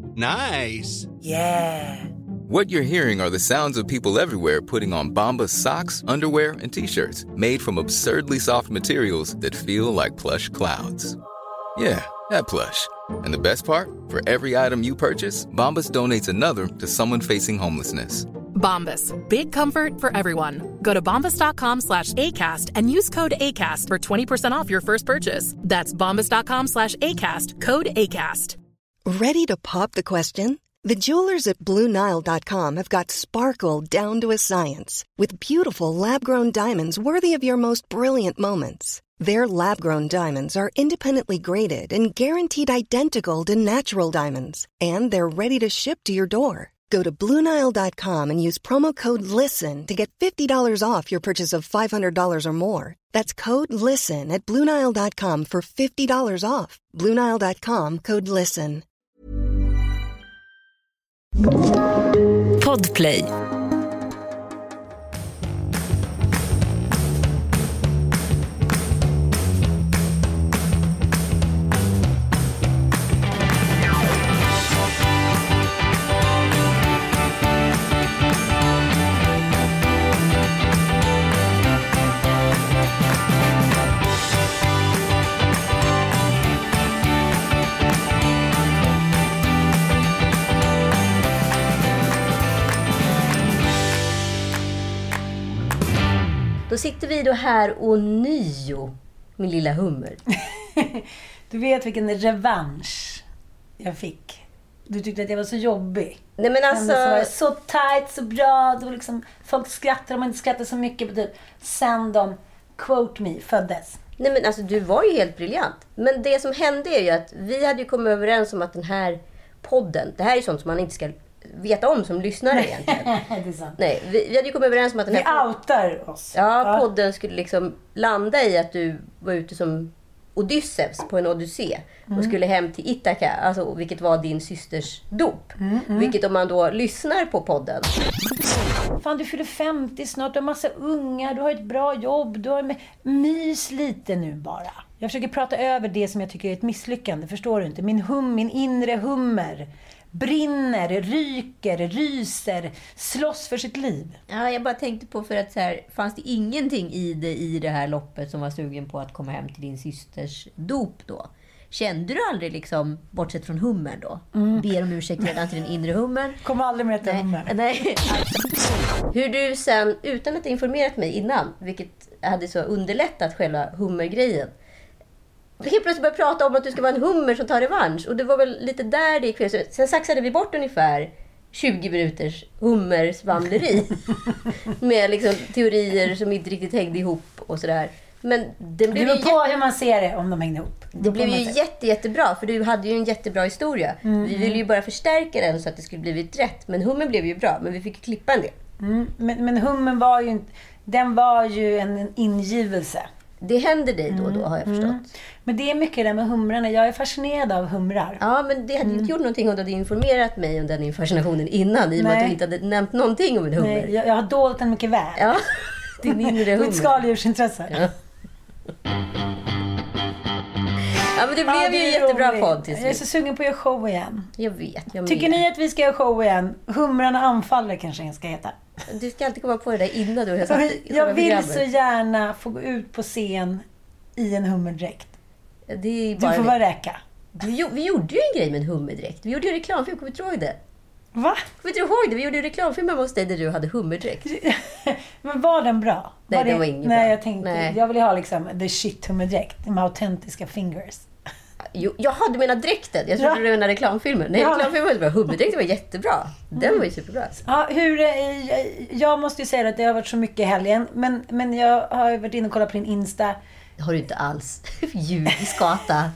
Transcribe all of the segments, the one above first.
Nice. Yeah. What you're hearing are the sounds of people everywhere putting on Bombas socks, underwear, and T-shirts made from absurdly soft materials that feel like plush clouds. Yeah, that plush. And the best part? For every item you purchase, Bombas donates another to someone facing homelessness. Bombas. Big comfort for everyone. Go to bombas.com/ACAST and use code ACAST for 20% off your first purchase. That's bombas.com/ACAST. Code ACAST. Ready to pop the question? The jewelers at BlueNile.com have got sparkle down to a science with beautiful lab-grown diamonds worthy of your most brilliant moments. Their lab-grown diamonds are independently graded and guaranteed identical to natural diamonds, and they're ready to ship to your door. Go to BlueNile.com and use promo code LISTEN to get $50 off your purchase of $500 or more. That's code LISTEN at BlueNile.com for $50 off. BlueNile.com, code LISTEN. Podplay. Då sitter vi då här och nio, min lilla hummer. Du vet vilken revansch jag fick. Du tyckte att jag var så jobbig. Nej men alltså... Så, var det så tight, så bra. Det var liksom, folk skrattar om man inte skrattar så mycket på typ. Sen de, quote me, föddes. Nej men alltså du var ju helt briljant. Men det som hände är ju att vi hade ju kommit överens om att den här podden, det här är sånt som man inte ska veta om som lyssnare egentligen. Det är sant. Nej, vi hade ju kommit överens om att den här vi outar oss. Ja, podden skulle liksom landa i att du var ute som Odysseus på en odyssé och skulle hem till Ithaka, alltså, vilket var din systers dop. Vilket om man då lyssnar på podden. Fan, du fyller 50 snart, du har massa ungar, du har ett bra jobb, du har mys lite nu bara. Jag försöker prata över det som jag tycker är ett misslyckande, förstår du inte? Min inre hummer brinner, ryker, ryser, slåss för sitt liv. Ja, jag bara tänkte på för att så här, fanns det ingenting i det här loppet som var sugen på att komma hem till din systers dop då? Kände du aldrig liksom, bortsett från hummer då? Ber om ursäkt redan till den inre hummer. Kommer aldrig mer till hummer. Nej. Hur du sen, utan att ha informerat mig innan, vilket hade så underlättat själva hummergrejen, helt plötsligt började prata om att du ska vara en hummer som tar revansch. Och det var väl lite där det gick fel. Sen saxade vi bort ungefär 20 minuters hummersvamleri. Med liksom teorier som inte riktigt hängde ihop och sådär. Men det blev ju på hur man ser det om de hängde ihop. Det blev ju jättebra, för du hade ju en jättebra historia. Vi ville ju bara förstärka den så att det skulle blivit rätt. Men hummen blev ju bra, men vi fick klippa en del. Men hummen var ju, den var ju en ingivelse. Det händer dig då har jag förstått. Men det är mycket där med humrarna. Jag är fascinerad av humrar. Ja, men det hade inte gjort någonting om du hade informerat mig om den fascinationen innan. I och med att du inte hade nämnt någonting om en hummer. Nej, jag har dolt den mycket väl. Ja, din inre hummer. Mitt skaldjursintresse. Ja. Ja, men det blev ju en jättebra podd till slut. Jag är så sugen på att göra show igen. Jag vet. Tycker ni att vi ska göra show igen? Humrarna anfaller kanske en ska heta. Du ska alltid komma på det där innan du har satt jag vill så gärna få gå ut på scen i en hummerdräkt. Det är bara du får vara räka. Vi gjorde ju en grej med en hummerdräkt. Vi gjorde ju reklamfilm, kommer du ihåg det? Va? Kommer du ihåg det? Vi gjorde ju reklamfilm hos dig där du hade hummerdräkt. Men var den bra? Nej, den var ingen bra. Nej, jag tänkte, jag ville ha liksom the shit hummerdräkt med autentiska fingers. Jo, du menar dräkten. Jag trodde du menade reklamfilmen. Nej, reklamfilmen var inte bra. Hummerdräkten var jättebra. Den var ju superbra. Ja, jag måste ju säga att det har varit så mycket i helgen. Men jag har varit inne och kollat på din Insta. Det har du inte alls. Ljudskata.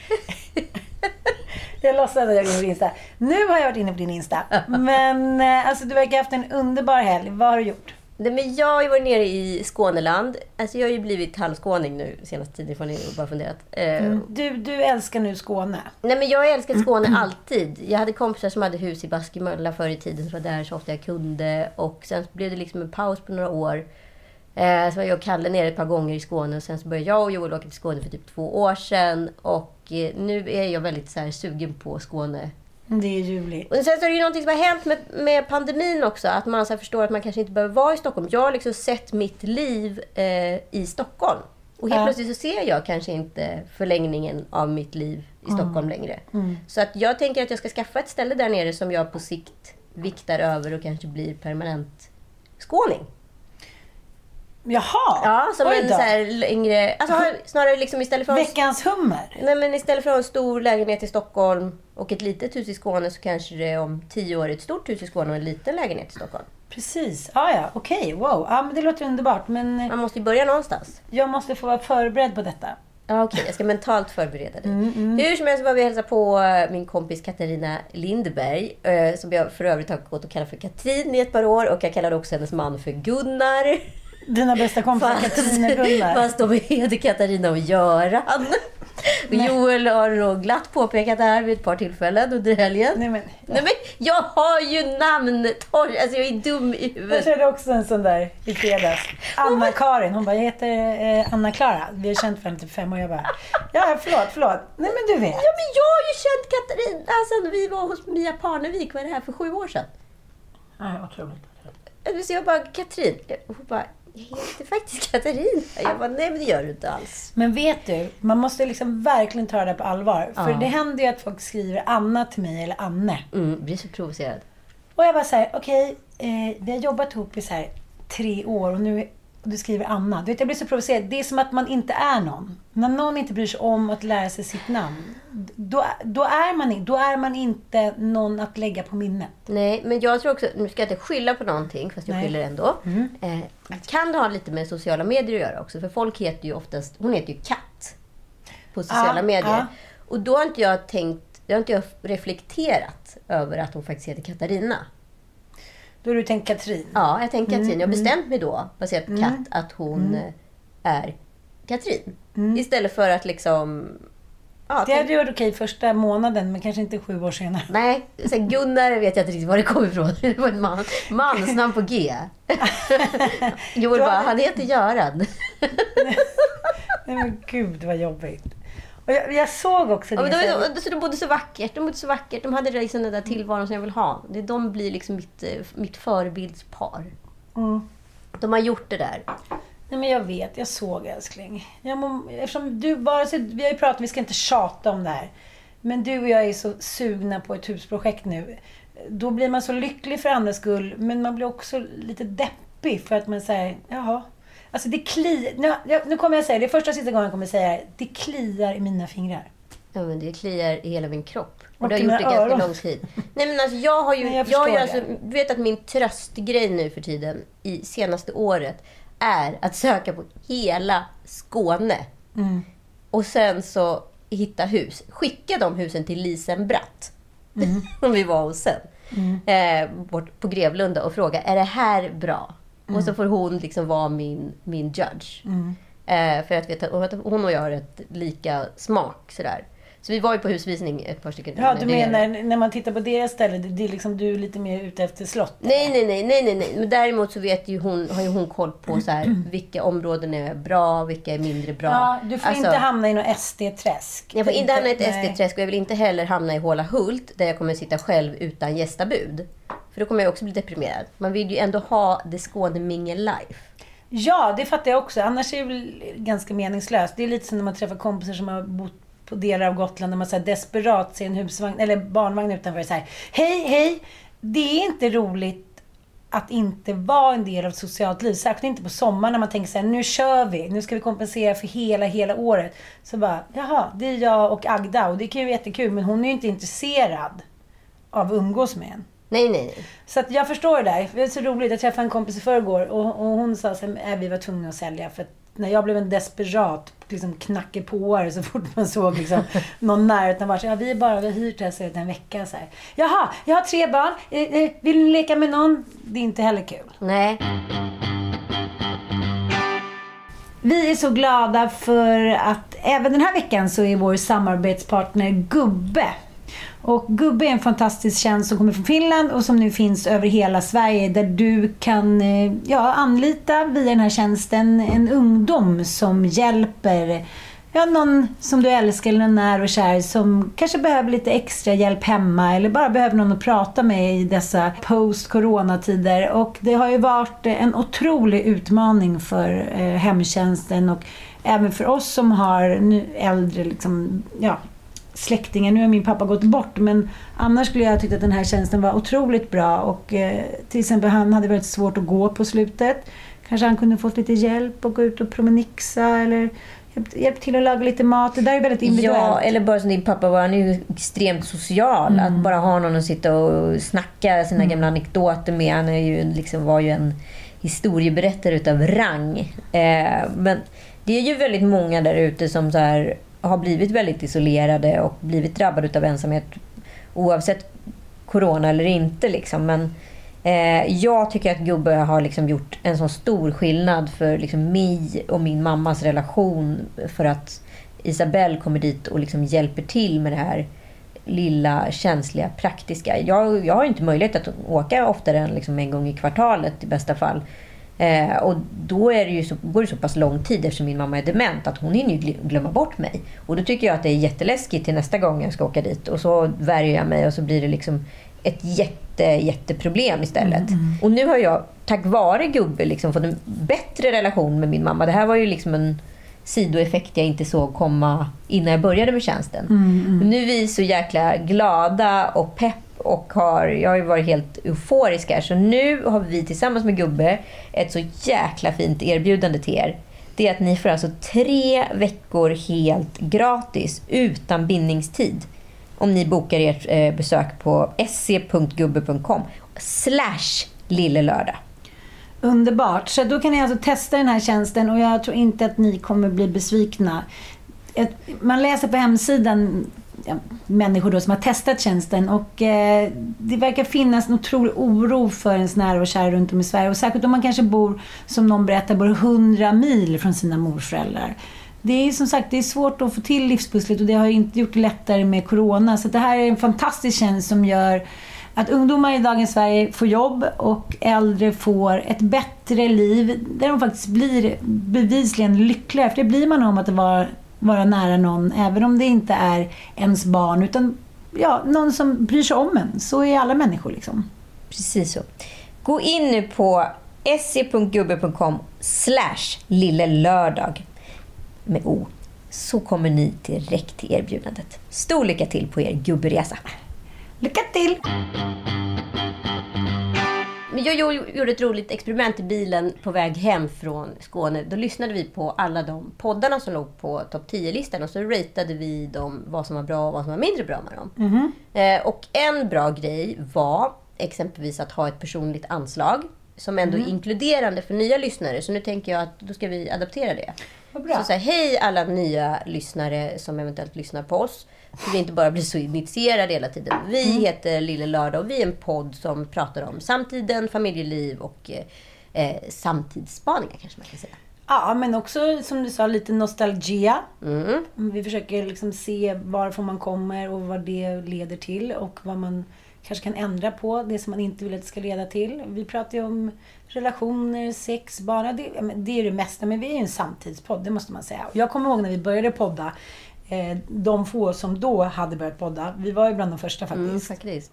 Jag låtsas att jag går in på Insta. Nu har jag varit inne på din Insta. Men alltså, du verkar ha haft en underbar helg. Vad har du gjort? Nej, men jag har ju varit nere i Skåneland. Alltså jag har ju blivit halvskåning nu senaste tiden, får ni bara funderat. Du älskar nu Skåne. Nej, men jag har älskat Skåne alltid. Jag hade kompisar som hade hus i Baskemölla förr i tiden, så var där så ofta jag kunde. Och sen blev det liksom en paus på några år. Så var jag och Kalle nere ett par gånger i Skåne. Och sen så började jag och Joel åka till Skåne för typ 2 år sedan. Och nu är jag väldigt så här sugen på Skåne Det är ljuvligt. Och sen så är det ju någonting som har hänt med pandemin också. Att man så här förstår att man kanske inte behöver vara i Stockholm. Jag har liksom sett mitt liv i Stockholm. Och helt plötsligt så ser jag kanske inte förlängningen av mitt liv i Stockholm längre. Så att jag tänker att jag ska skaffa ett ställe där nere som jag på sikt viktar över och kanske blir permanent skåning. Jaha! Ja, som en så här längre... Alltså snarare liksom istället för... Veckans hummer? Nej, men istället för att ha en stor lägenhet i Stockholm och ett litet hus i Skåne så kanske det är om 10 år ett stort hus i Skåne och en liten lägenhet i Stockholm. Precis. Okej. Wow. Ja, men det låter underbart. Men man måste ju börja någonstans. Jag måste få vara förberedd på detta. Ja, okej. Jag ska mentalt förbereda dig. Hur som helst var vi hälsa på min kompis Katarina Lindberg. Som jag för övrigt har gått och kallat för Katrin i ett par år. Och jag kallade också hennes man för Gunnar. Dina bästa kompisar Katarina och Gunnar. Fast de heter Katarina och Göran. Och Joel har då glatt påpekat det här vid ett par tillfällen under helgen. Nej men jag har ju namntorg. Alltså jag är dum i huvudet. Jag körde också en sån där i fredags. Anna-Karin. Hon bara, jag heter Anna-Klara. Vi har känt 55 och jag bara, ja förlåt. Nej men du vet. Ja men jag har ju känt Katarina sen vi var hos Mia Parnevik. Var det här för 7 år sedan? Ja, otroligt. Så jag bara, Katrin. Hon bara, jag heter faktiskt Katarina. Jag bara, nej men det gör du inte alls. Men vet du, man måste liksom verkligen ta det på allvar. För det händer ju att folk skriver Anna till mig eller Anne. Blir så provocerad. Och jag bara såhär, okej, vi har jobbat ihop i så här 3 år och nu du skriver Anna. Du vet, jag blir så provocerad. Det är som att man inte är någon. När någon inte bryr sig om att lära sig sitt namn. Då är man inte någon att lägga på minnet. Nej, men jag tror också, nu ska jag inte skylla på någonting, fast jag skyller ändå. Kan det ha lite med sociala medier att göra också? För folk heter ju oftast, hon heter ju Katt på sociala medier. Och då har inte jag reflekterat över att hon faktiskt heter Katarina. Då har du tänkt Katrin? Ja, jag tänkte Katrin. Jag har bestämt mig då, baserat på Katt, att hon är Katrin. Istället för att liksom... Ja, det hade gjort okej första månaden, men kanske inte 7 år senare. Nej, så Gunnar vet jag inte riktigt var det kommer ifrån. Det var en mansnamn på G. Joel bara, han heter Göran. Nej men gud, vad jobbigt. Och jag såg också det. Ja, de bodde så vackert. De hade liksom den där tillvaron som jag vill ha. De blir liksom mitt förebildspar. De har gjort det där. Nej men jag vet, jag såg älskling. Eftersom du bara, vi har ju pratat, vi ska inte tjata om det här. Men du och jag är så sugna på ett husprojekt nu. Då blir man så lycklig för andras skull. Men man blir också lite deppig för att man säger, jaha. Alltså det nu kommer jag säga, det är första och sista gången jag kommer säga det kliar i mina fingrar. Ja men det kliar i hela min kropp. Och det har gjort det ganska lång tid. Nej men alltså jag vet att min tröstgrej nu för tiden i senaste året är att söka på hela Skåne. Och sen så hitta hus. Skicka de husen till Lisen Bratt. Som vi var hos sen. Bort på Grevlunda och fråga, är det här bra? Och så får hon liksom vara min judge. För att veta, hon och jag har ett lika smak sådär. Så vi var ju på husvisning ett par stycken. Ja, du menar när man tittar på deras ställe, det är liksom du är lite mer ute efter slott? Nej. Men däremot så har ju hon koll på så här, vilka områden är bra, vilka är mindre bra. Ja, du får inte hamna i något SD-träsk. Jag får inte hamna i ett SD-träsk och jag vill inte heller hamna i Håla Hult där jag kommer sitta själv utan gästabud. För då kommer jag också bli deprimerad. Man vill ju ändå ha det Skåne Mingel life. Ja, det fattar jag också. Annars är det väl ganska meningslöst. Det är lite som när man träffar kompisar som har bott på delar av Gotland där man så här desperat ser en husvagn eller barnvagn utanför så här. Hej, det är inte roligt att inte vara en del av ett socialt liv. Särskilt inte på sommaren när man tänker så här, nu kör vi. Nu ska vi kompensera för hela året. Så bara, jaha, det är jag och Agda och det kan ju vara jättekul, men hon är ju inte intresserad av att umgås med en. Nej. Så att jag förstår det där. Det är så roligt. Jag träffade en kompis förrgår och hon sa att vi var tvungna att sälja. För att när jag blev en desperat liksom knackepåare så fort man såg liksom någon närheten var så vi har hyrt det här en vecka så här. Jaha, jag har 3 barn. Vill ni leka med någon? Det är inte heller kul. Nej. Vi är så glada för att även den här veckan så är vår samarbetspartner Gubbe. Och Gubbe är en fantastisk tjänst som kommer från Finland och som nu finns över hela Sverige där du kan anlita via den här tjänsten en ungdom som hjälper någon som du älskar eller någon när och kär som kanske behöver lite extra hjälp hemma eller bara behöver någon att prata med i dessa post-coronatider. Och det har ju varit en otrolig utmaning för hemtjänsten och även för oss som har äldre liksom, släktingar. Nu har min pappa gått bort, men annars skulle jag tycka att den här tjänsten var otroligt bra. Och till exempel han hade väldigt svårt att gå på slutet. Kanske han kunde fått lite hjälp och gå ut och promenixa eller hjälp till att laga lite mat. Det där är väldigt individuellt. Ja, eller bara som din pappa var, han är ju extremt social. Att bara ha någon att sitta och snacka sina gamla anekdoter med. Han är ju, liksom, var ju en historieberättare utav rang. Men det är ju väldigt många där ute som så här har blivit väldigt isolerade och blivit drabbade utav ensamhet oavsett corona eller inte liksom. Men jag tycker att Gubbe har liksom gjort en så stor skillnad för liksom mig och min mammas relation, för att Isabelle kommer dit och liksom hjälper till med det här lilla, känsliga, praktiska. Jag har inte möjlighet att åka oftare än liksom en gång i kvartalet i bästa fall. Och då är det ju går det så pass lång tid eftersom min mamma är dement att hon hinner ju glömma bort mig. Och då tycker jag att det är jätteläskigt till nästa gång jag ska åka dit. Och så värjer jag mig och så blir det liksom ett jätteproblem istället. Och nu har jag tack vare Gubbe liksom fått en bättre relation med min mamma. Det här var ju liksom en sidoeffekt jag inte såg komma innan jag började med tjänsten. Nu är vi så jäkla glada och pepp och jag har ju varit helt euforisk här. Så nu har vi tillsammans med Gubbe ett så jäkla fint erbjudande till er. Det är att ni får alltså 3 veckor helt gratis utan bindningstid om ni bokar ert besök på sc.gubbe.com/lillelördag. Underbart. Så då kan ni alltså testa den här tjänsten och jag tror inte att ni kommer bli besvikna. Man läser på hemsidan människor då som har testat tjänsten och det verkar finnas en otrolig oro för ens nära och kära runt om i Sverige, och särskilt om man kanske bor, som någon berättar, bara 100 mil från sina morföräldrar. Det är som sagt, det är svårt att få till livspusslet och det har inte gjort det lättare med corona, så det här är en fantastisk tjänst som gör att ungdomar i dagens Sverige får jobb och äldre får ett bättre liv där de faktiskt blir bevisligen lyckliga, för det blir man om att vara nära någon, även om det inte är ens barn utan någon som bryr sig om en. Så är alla människor liksom. Precis så. Gå in nu på sc.gubbe.com/lillelördag med O, så kommer ni direkt till erbjudandet. Stor lycka till på er gubberesa. Lycka till! Men jag gjorde ett roligt experiment i bilen på väg hem från Skåne. Då lyssnade vi på alla de poddarna som låg på topp 10-listan och så ratade vi dem, vad som var bra och vad som var mindre bra med dem. Och en bra grej var exempelvis att ha ett personligt anslag som ändå är inkluderande för nya lyssnare. Så nu tänker jag att då ska vi adaptera det. Så hej alla nya lyssnare som eventuellt lyssnar på oss. Så vi inte bara blir så initierade hela tiden. Vi heter Lille Lördag och vi är en podd som pratar om samtiden, familjeliv och samtidsspaningar kanske man kan säga. Ja, men också som du sa lite nostalgia. Vi försöker liksom se varifrån man kommer och vad det leder till och vad man kanske kan ändra på, det som man inte vill att det ska leda till. Vi pratar ju om relationer, sex, barn. Det är det mesta, men vi är ju en samtidspodd, det måste man säga. Jag kommer ihåg när vi började podda, de få som då hade börjat podda, vi var ju bland de första faktiskt.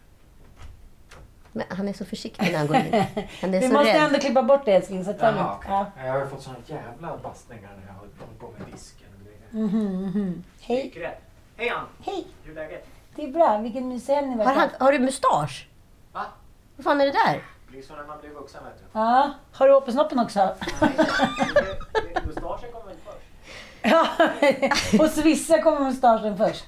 Men han är så försiktig när han går in. Han är vi så måste rädd. ändå klippa bort det, älskling. Så Jag har ju fått såna jävla bastningar när jag har hållit på med disken. Hej. Hej Ann! Hej. Hur är läget? Det är bra, vilken museum ni var. Har du mustasch? Va? Vad fan är det där? Det blir så när man blir vuxen, vet du. Ja, har du hoppesnoppen också? Mustaschen kommer väl först? Ja, hos vissa kommer mustaschen först.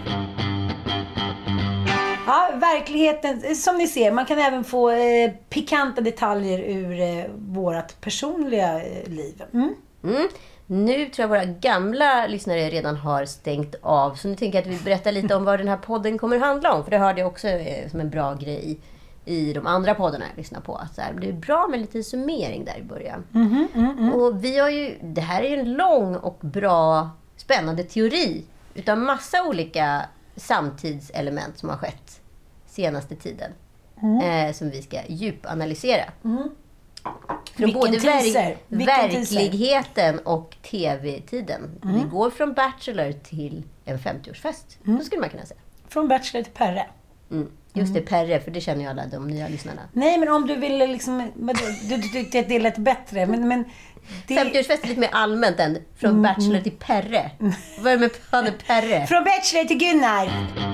Ja, verkligheten, som ni ser, man kan även få pikanta detaljer ur vårt personliga liv. Nu tror jag våra gamla lyssnare redan har stängt av. Så nu tänker jag att vi berättar lite om vad den här podden kommer handla om. För det hörde jag också som en bra grej i de andra poddarna jag lyssnar på. Att så här, det är bra med lite summering där i början. Och vi har ju, det här är ju en lång och bra, spännande teori utav massa olika samtidselement som har skett senaste tiden. Som vi ska djupanalysera. Från både teaser. verkligheten och tv-tiden. Vi går från Bachelor till en 50-årsfest. Då skulle man kunna säga. Från Bachelor till Perre. Just det, Perre, för det känner ju alla de nya lyssnarna. Nej, men om du ville liksom... Du tyckte att det lät bättre, men det... 50-årsfest är lite mer allmänt än från Bachelor till Perre. Vad är det med han är Perre? Från Bachelor till Gunnar!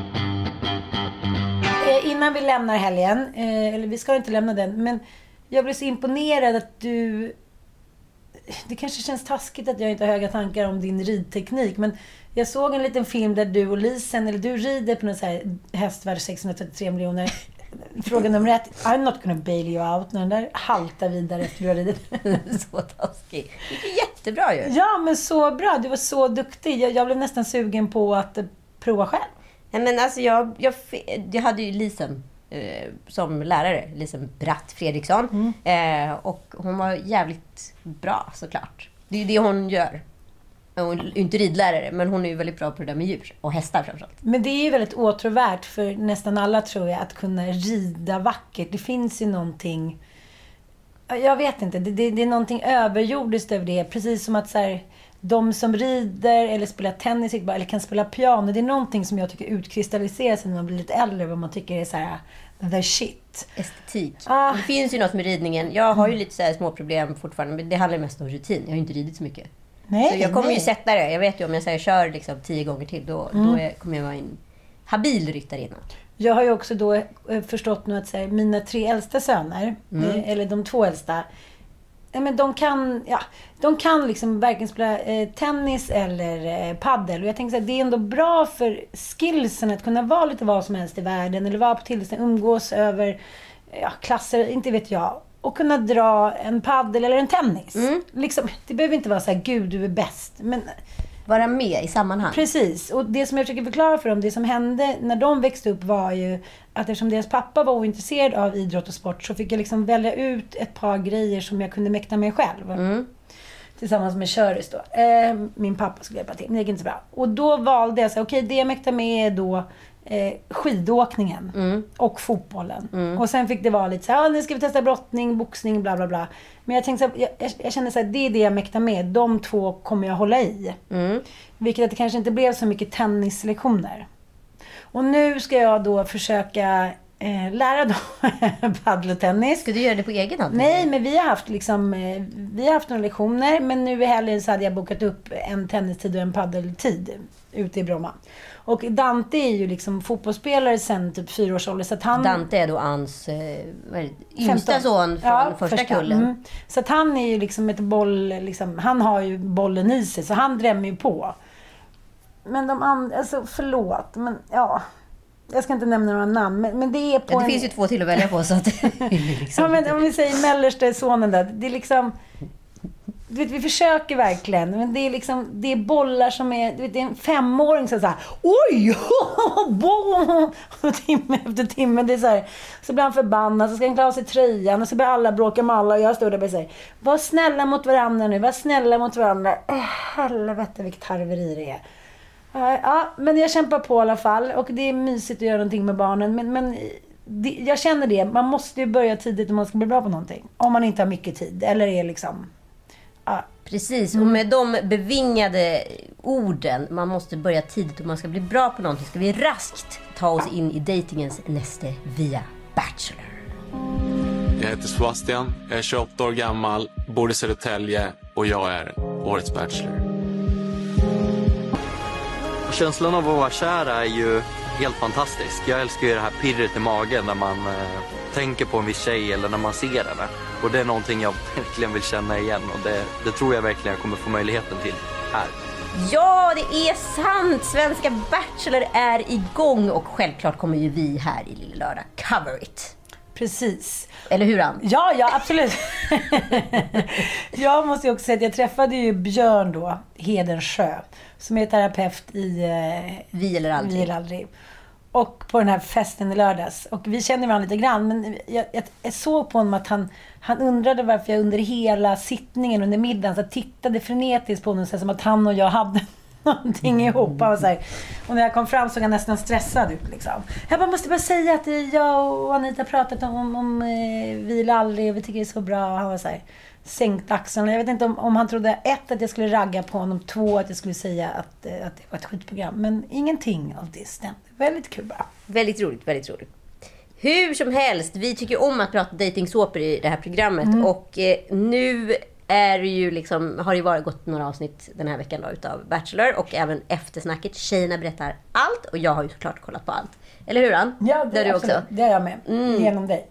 Innan vi lämnar helgen, eller vi ska inte lämna den, men jag blev så imponerad att du... Det kanske känns taskigt att jag inte har höga tankar om din ridteknik, men jag såg en liten film där du och Lisen, eller du rider på någon så här häst värd 633 miljoner. Fråga nummer 1, I'm not gonna bail you out. När den där haltar vidare efter du har ridit. Så taskig. Det är jättebra ju. Ja, men så bra. Du var så duktig. Jag blev nästan sugen på att prova själv. Nej, men alltså jag hade ju Lisen som lärare. Lisen Bratt Fredriksson. Och hon var jävligt bra, såklart. Det är ju det hon gör. Hon är inte ridlärare, men hon är ju väldigt bra på det där med djur. Och hästar framförallt. Men det är ju väldigt åtråvärt för nästan alla, tror jag, att kunna rida vackert. Det finns ju någonting... Jag vet inte. Det är någonting överjordiskt över det. Precis som att så här, de som rider eller spelar tennis eller kan spela piano. Det är någonting som jag tycker utkristalliserar sig när man blir lite äldre. Vad man tycker är så här the shit. Estetik. Det finns ju något med ridningen. Jag har ju lite så här små problem fortfarande. Men det handlar mest om rutin. Jag har ju inte ridit så mycket. Nej, så jag kommer ju sätta det. Jag vet ju om jag säger kör liksom 10 gånger till. Då kommer jag vara en habil ryttarinna. Jag har ju också då förstått nu att säga, mina 3 äldsta söner, eller de 2 äldsta, men de kan liksom verkligen spela tennis eller paddel. Och jag tänker så här, det är ändå bra för skillsen att kunna vara lite vad som helst i världen. Eller vara på tillstånd, umgås över klasser, inte vet jag. Och kunna dra en paddel eller en tennis. Liksom, det behöver inte vara så här, gud du är bäst. Men vara med i sammanhang. Precis. Och det som jag försöker förklara för dem, det som hände när de växte upp var ju att eftersom deras pappa var ointresserad av idrott och sport, så fick jag liksom välja ut ett par grejer som jag kunde mäkta med själv. Tillsammans med Köris då. Min pappa skulle hjälpa till, men det gick inte så bra. Och då valde jag så okej, det jag mäktar med är då skidåkningen och fotbollen. Och sen fick det vara lite så här, nu ska vi testa brottning, boxning, bla bla bla. Men jag tänkte så här, jag kände så här, det är det jag mäktar med. De 2 kommer jag hålla i. Vilket att det kanske inte blev så mycket tennislektioner. Och nu ska jag då försöka lära dem paddel och tennis. Ska du göra det på egen hand? Nej, men vi har haft några lektioner, men nu i helgen så hade jag bokat upp en tennistid och en paddeltid ute i Bromma. Och Dante är ju liksom fotbollsspelare sen typ 4 års ålder, så att han... Dante är då hans yngsta son från första kullen. Så att han är ju liksom ett boll, liksom, han har ju bollen i sig, så han drämmer ju på. Men de andra, alltså förlåt, men ja... Jag ska inte nämna några namn, men det är på det finns ju 2 till att välja på, så att liksom... Ja, men om vi säger mellersta sonen där, det är liksom... Du vet, vi försöker verkligen, men det är liksom, det är bollar som är, du vet, det är en 5-åring som säger oj, timme efter timme, det är så här, så blir han förbannad, så ska han klara sig tröjan och så börjar alla bråka med alla och jag står där och säger, var snälla mot varandra nu, var snälla mot varandra. Helvete vilket harveri det är. Ja, men jag kämpar på i alla fall och det är mysigt att göra någonting med barnen, men jag känner det, man måste ju börja tidigt om man ska bli bra på någonting, om man inte har mycket tid, eller är liksom... Ja. Precis, och med de bevingade orden, man måste börja tidigt om man ska bli bra på någonting, ska vi raskt ta oss in i datingens näste via Bachelor. Jag heter Sebastian, jag är 28 år gammal, bor i Södertälje och jag är årets Bachelor. Känslan av att vara kär är ju helt fantastisk. Jag älskar ju det här pirret i magen när man tänker på en viss tjej eller när man ser henne. Och det är någonting jag verkligen vill känna igen och det tror jag verkligen jag kommer få möjligheten till här. Ja, det är sant! Svenska Bachelor är igång och självklart kommer ju vi här i Lilla Lördag cover it. Precis. Eller hur, Ann? Ja, absolut. Jag måste ju också säga att jag träffade ju Björn då, Hedensjö, som är terapeut i Vi eller aldrig. Och på den här festen i lördags. Och vi känner varandra lite grann, men jag såg på honom att han undrade varför jag under hela sittningen, under middagen, så tittade frenetiskt på honom så som att han och jag hade någonting ihop. Och, så här. Och när jag kom fram såg jag nästan stressad ut. Liksom. Jag måste bara säga att jag och Anita pratat om Vi eller aldrig, och vi tycker det är så bra. Och han var så här, sänkt axlarna. Jag vet inte om han trodde att jag skulle ragga på honom, 2 att jag skulle säga att det var ett skitprogram. Men ingenting av det stämde. Väldigt kul bara. Väldigt roligt, väldigt roligt. Hur som helst, vi tycker om att prata dejtingsåpor i det här programmet. Och nu är det ju liksom, har det ju gått några avsnitt den här veckan då, utav Bachelor. Och även eftersnacket. Tjejerna berättar allt. Och jag har ju såklart kollat på allt. Eller hur, Ann? Ja, det är du också. Det är jag med. Genom dig.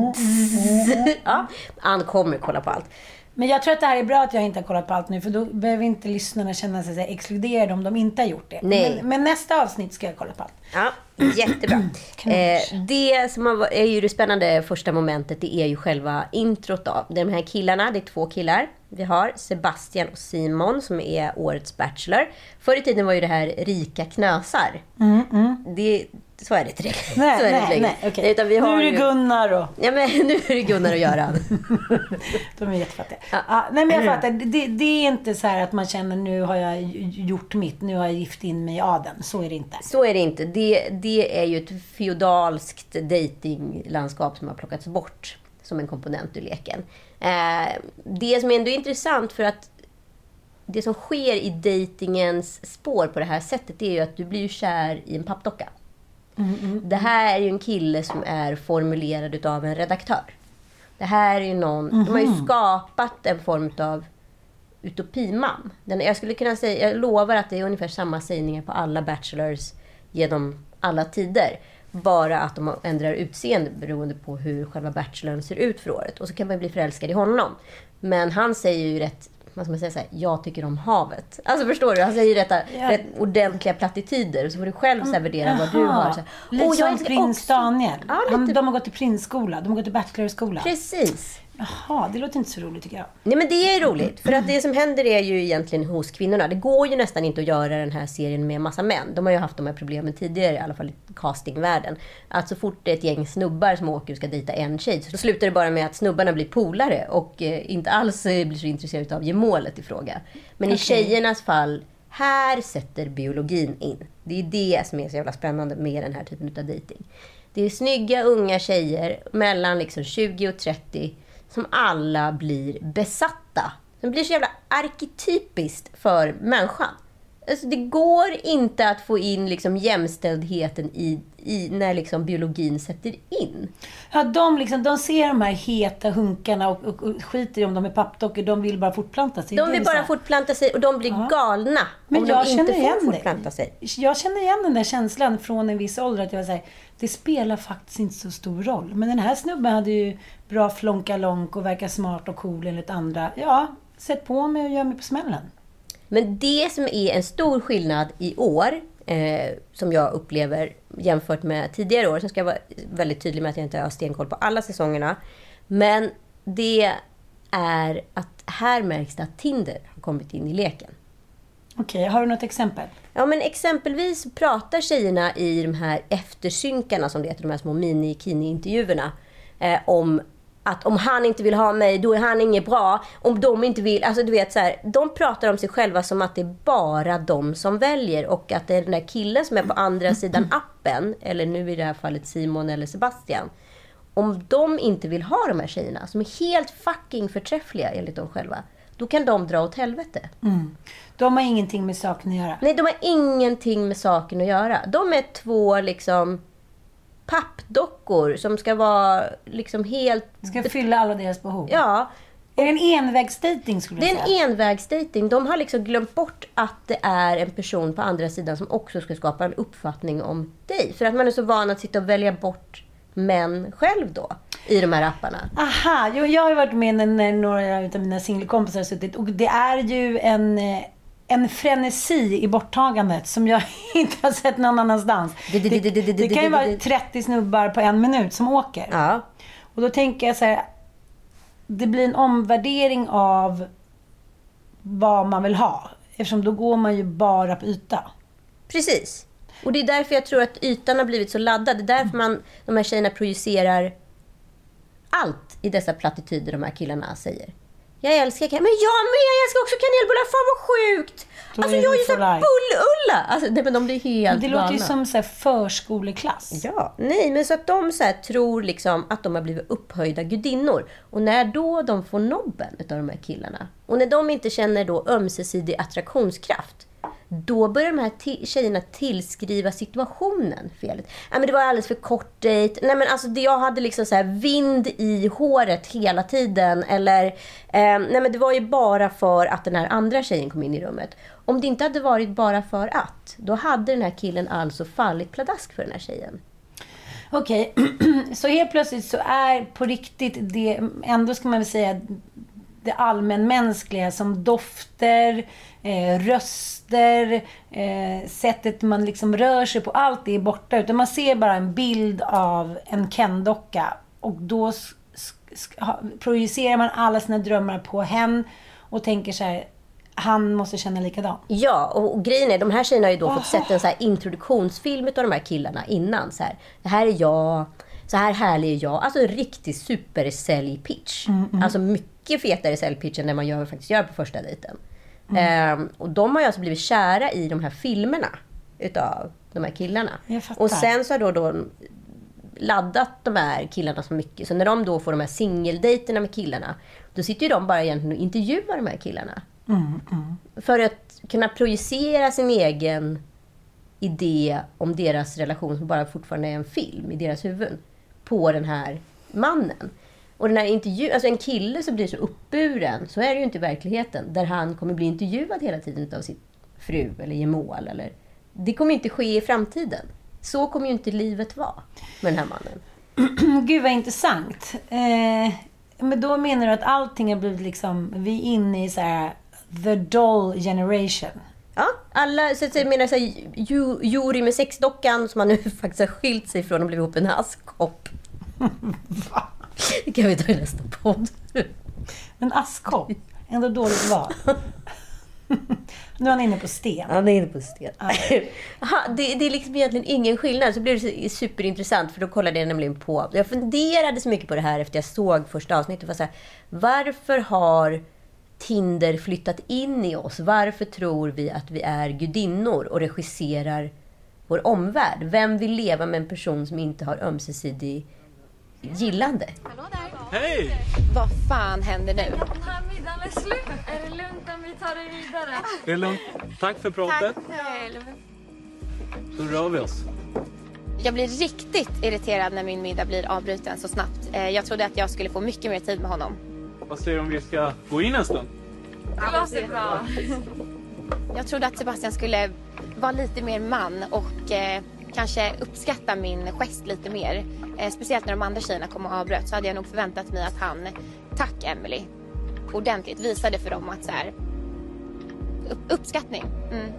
Ja, Ann kommer kolla på allt. Men jag tror att det här är bra att jag inte har kollat på allt nu. För då behöver inte lyssnarna känna sig exkluderade om de inte har gjort det. Nej. Men nästa avsnitt ska jag kolla på allt. Ja, jättebra. Det som är ju det spännande första momentet, det är ju själva introt av de här killarna. Det är 2 killar. Vi har Sebastian och Simon som är årets Bachelor. Förr i tiden var ju det här rika knösar. Så är det inte det. Nej, okej. Utan vi har nu är det Gunnar och... Ja, men nu är det Gunnar och Göran. De är jättefattiga. Ja, nej, men jag fattar. Det är inte så här att man känner nu har jag gjort mitt, nu har jag gift in mig i adeln. Så är det inte. Så är det inte. Det är ju ett feodalskt datinglandskap som har plockats bort som en komponent ur leken. Det som är ändå intressant, för att det som sker i datingens spår på det här sättet, det är ju att du blir ju kär i en pappdocka. Det här är ju en kille som är formulerad av en redaktör. Det här är ju någon, de har ju skapat en form av utopiman. Jag skulle kunna säga, jag lovar att det är ungefär samma sägningar på alla bachelors genom alla tider. Bara att de ändrar utseende beroende på hur själva bachelorn ser ut för året. Och så kan man bli förälskad i honom. Men han säger ju rätt, vad ska man säga så här, jag tycker om havet. Alltså förstår du, han säger rätt ordentliga plattityder. Och så får du själv så här värdera vad du har. Lite som prins Daniel. Ja, de har gått till prinsskola, de har gått till bachelorskola. Precis. Jaha, det låter inte så roligt tycker jag. Nej, men det är roligt. För att det som händer är ju egentligen hos kvinnorna. Det går ju nästan inte att göra den här serien med massa män. De har ju haft de här problemen tidigare, i alla fall i castingvärlden. Att så fort det är ett gäng snubbar som åker och ska dejta en tjej, så slutar det bara med att snubbarna blir polare och inte alls blir så intresserade av att ge målet i fråga. Men i tjejernas fall, här sätter biologin in. Det är det som är så jävla spännande med den här typen av dejting. Det är snygga unga tjejer mellan liksom 20 och 30 som alla blir besatta. De blir så jävla arketypiskt för människan. Alltså det går inte att få in liksom jämställdheten i när liksom biologin sätter in. Ja, de ser de här heta hunkarna och skiter i om de är pappdockor. De vill bara fortplanta sig. De vill bara fortplanta sig och de blir galna men om jag de inte känner får fortplanta sig. Jag känner igen den där känslan från en viss ålder att jag var så här, det spelar faktiskt inte så stor roll. Men den här snubben hade ju bra flonkalonk och verkar smart och cool enligt andra. Ja, sätt på mig och gör mig på smällen. Men det som är en stor skillnad i år, som jag upplever jämfört med tidigare år, så ska jag vara väldigt tydlig med att jag inte har stenkoll på alla säsongerna, men det är att här märks det att Tinder har kommit in i leken. Okej, har du något exempel? Ja, men exempelvis pratar tjejerna i de här eftersynkarna, som det heter, de här små mini-kini-intervjuerna, om att om han inte vill ha mig, då är han inget bra. Om de inte vill, alltså du vet så här, de pratar om sig själva som att det är bara de som väljer, och att det är den där killen som är på andra sidan appen, eller nu i det här fallet Simon eller Sebastian, om de inte vill ha de här tjejerna som är helt fucking förträffliga enligt dem själva, då kan de dra åt helvete. De har ingenting med saken att göra. Nej, de har ingenting med saken att göra. De är 2 liksom pappdockor som ska vara liksom helt... Ska fylla alla deras behov. Ja. Är det en envägsdating skulle jag säga? Det är en envägsdating. De har liksom glömt bort att det är en person på andra sidan som också ska skapa en uppfattning om dig. För att man är så van att sitta och välja bort män själv då i de här apparna. Aha, jag har ju varit med när några av mina singelkompisar har suttit, och det är ju en frenesi i borttagandet som jag inte har sett någon annanstans. Det kan ju vara 30 snubbar på 1 minut som åker. Ja. Och då tänker jag så här, det blir en omvärdering av vad man vill ha. Eftersom då går man ju bara på yta. Precis. Och det är därför jag tror att ytan har blivit så laddad. Det är därför de här tjejerna projicerar allt i dessa plattityder de här killarna säger. jag älskar kanel. Men jag älskar också kanelbullar. Fan vad sjukt. Alltså jag är ju så bullulla. Alltså, nej, men de blir helt det låter ju som så här förskoleklass. Ja, nej, men så att de så här tror liksom att de har blivit upphöjda gudinnor. Och när då de får nobben utav de här killarna. Och när de inte känner då ömsesidig attraktionskraft. Då börjar de här tjejerna tillskriva situationen felet. Nej, men det var alldeles för kort dejt. Nej, men alltså jag hade liksom så här vind i håret hela tiden. Eller, nej, men det var ju bara för att den här andra tjejen kom in i rummet. Om det inte hade varit bara för att, då hade den här killen alltså fallit pladask för den här tjejen. Okej, så helt plötsligt så är på riktigt det, ändå ska man väl säga, det allmänmänskliga som dofter, röster, sättet man liksom rör sig på, allt är borta. Utan man ser bara en bild av en Ken-docka och då projicerar man alla sina drömmar på henne och tänker så här, han måste känna likadant. Ja, och grejen är, de här tjejerna har ju då fått sett en så här introduktionsfilm av de här killarna innan. Så här, det här är jag, så här härlig är jag. Alltså en riktig super-sälj-pitch. Alltså mycket fetare säljpitch än det man faktiskt gör på första dejten. Och de har ju alltså blivit kära i de här filmerna utav de här killarna. Och sen så har då laddat de här killarna så mycket. Så när de då får de här singeldejterna med killarna, då sitter ju de bara egentligen och intervjuar de här killarna. För att kunna projicera sin egen idé om deras relation som bara fortfarande är en film i deras huvud på den här mannen. Och den här intervjun, alltså en kille som blir så uppburen, så är det ju inte i verkligheten, där han kommer bli intervjuad hela tiden av sin fru eller gemål, eller det kommer inte ske i framtiden. Så kommer ju inte livet vara med den här mannen. Gud vad intressant. Men då menar du att allting har blivit liksom, vi är inne i så här the doll generation. Ja, alla, så att jag menar så här, Juri med sexdockan som man nu faktiskt har skilt sig från och blivit ihop en askkopp. Va? Det kan vi ta i nästa podd. En askkopp? Ändå dåligt val. Nu är han inne på sten. Han är inne på sten. Aha, det är liksom egentligen ingen skillnad. Så blir det superintressant, för då kollade jag nämligen på... Jag funderade så mycket på det här efter jag såg första avsnittet. För så här, varför har Tinder flyttat in i oss? Varför tror vi att vi är gudinnor och regisserar vår omvärld? Vem vill leva med en person som inte har ömsesidig gillande? Hallå där. Hej! Vad fan händer nu? Den här middagen är slut. Är det lugnt om vi tar det vidare? Det är lugnt. Tack för pratet. Så rör vi oss. Jag blir riktigt irriterad när min middag blir avbruten så snabbt. Jag trodde att jag skulle få mycket mer tid med honom. Vad säger du om vi ska gå in en stund? Det låter bra. Jag trodde att Sebastian skulle vara lite mer man och kanske uppskatta min gest lite mer. Speciellt när de andra tjejerna kom och avbröt, så hade jag nog förväntat mig att han, tack Emily, ordentligt visade för dem att så här, uppskattning.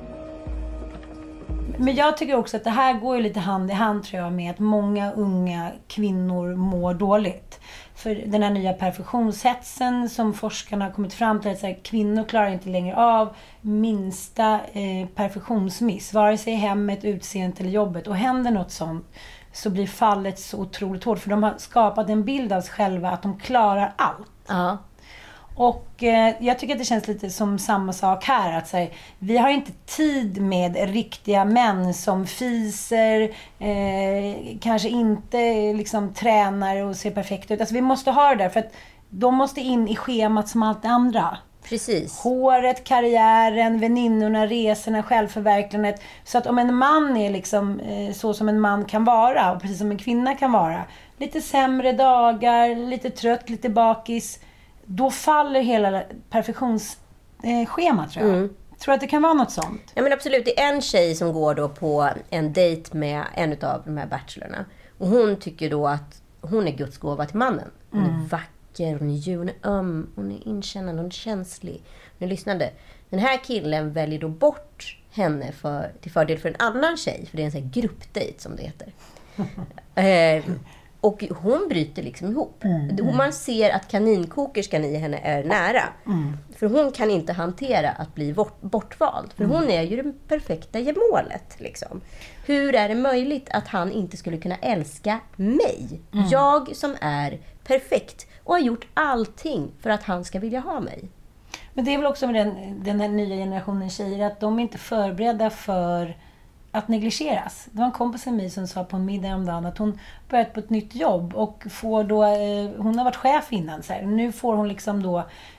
Men jag tycker också att det här går ju lite hand i hand, tror jag, med att många unga kvinnor mår dåligt. För den här nya perfektionshetsen som forskarna har kommit fram till, att så här, kvinnor klarar inte längre av minsta perfektionsmiss, vare sig i hemmet, utseendet eller jobbet. Och händer något sånt så blir fallet så otroligt hårt, för de har skapat en bild av sig själva att de klarar allt. Ja. Och jag tycker att det känns lite som samma sak här. Att här, vi har inte tid med riktiga män som fiser, kanske inte liksom tränar och ser perfekt ut. Alltså, vi måste ha det där, för att de måste in i schemat som allt det andra. Precis. Håret, karriären, väninnorna, resorna, självförverkligandet. Så att om en man är liksom så som en man kan vara, och precis som en kvinna kan vara, lite sämre dagar, lite trött, lite bakis, då faller hela perfektionsschemat, tror jag. Tror att det kan vara något sånt? Ja, men absolut. Det är en tjej som går då på en dejt med en av de här bachelorna. Och hon tycker då att hon är Guds gåva till mannen. Hon är vacker, hon är djur, hon är öm, hon är inkännande, hon är känslig. Hon är lyssnande. Den här killen väljer då bort henne till fördel för en annan tjej. För det är en sån här gruppdejt som det heter. Och hon bryter liksom ihop. Man ser att kaninkokerskan i henne är nära. För hon kan inte hantera att bli bortvald. För hon är ju det perfekta gemålet. Liksom. Hur är det möjligt att han inte skulle kunna älska mig? Jag som är perfekt och har gjort allting för att han ska vilja ha mig. Men det är väl också med den här nya generationen tjejer att de är inte förberedda för att negligeras. Det var en kompis till mig som sa på en middag om dagen att hon börjat på ett nytt jobb och får då, hon har varit chef innan så här. Nu får hon liksom då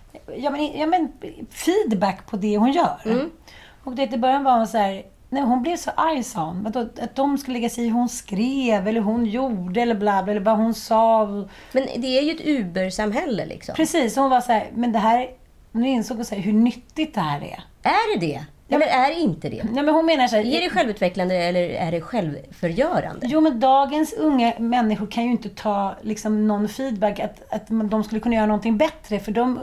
feedback på det hon gör. Och det i början var hon så här, nej, hon blev så arg, sa hon. Att de skulle lägga sig i hur hon skrev eller hon gjorde eller bla bla eller vad hon sa. Men det är ju ett Uber-samhälle liksom. Precis, hon var så här, men det här, nu insåg hon så här, hur nyttigt det här är. Är det det? Eller är det inte det? Nej, men hon menar så här, är det självutvecklande eller är det självförgörande? Jo, men dagens unga människor kan ju inte ta liksom, någon feedback att de skulle kunna göra någonting bättre. För de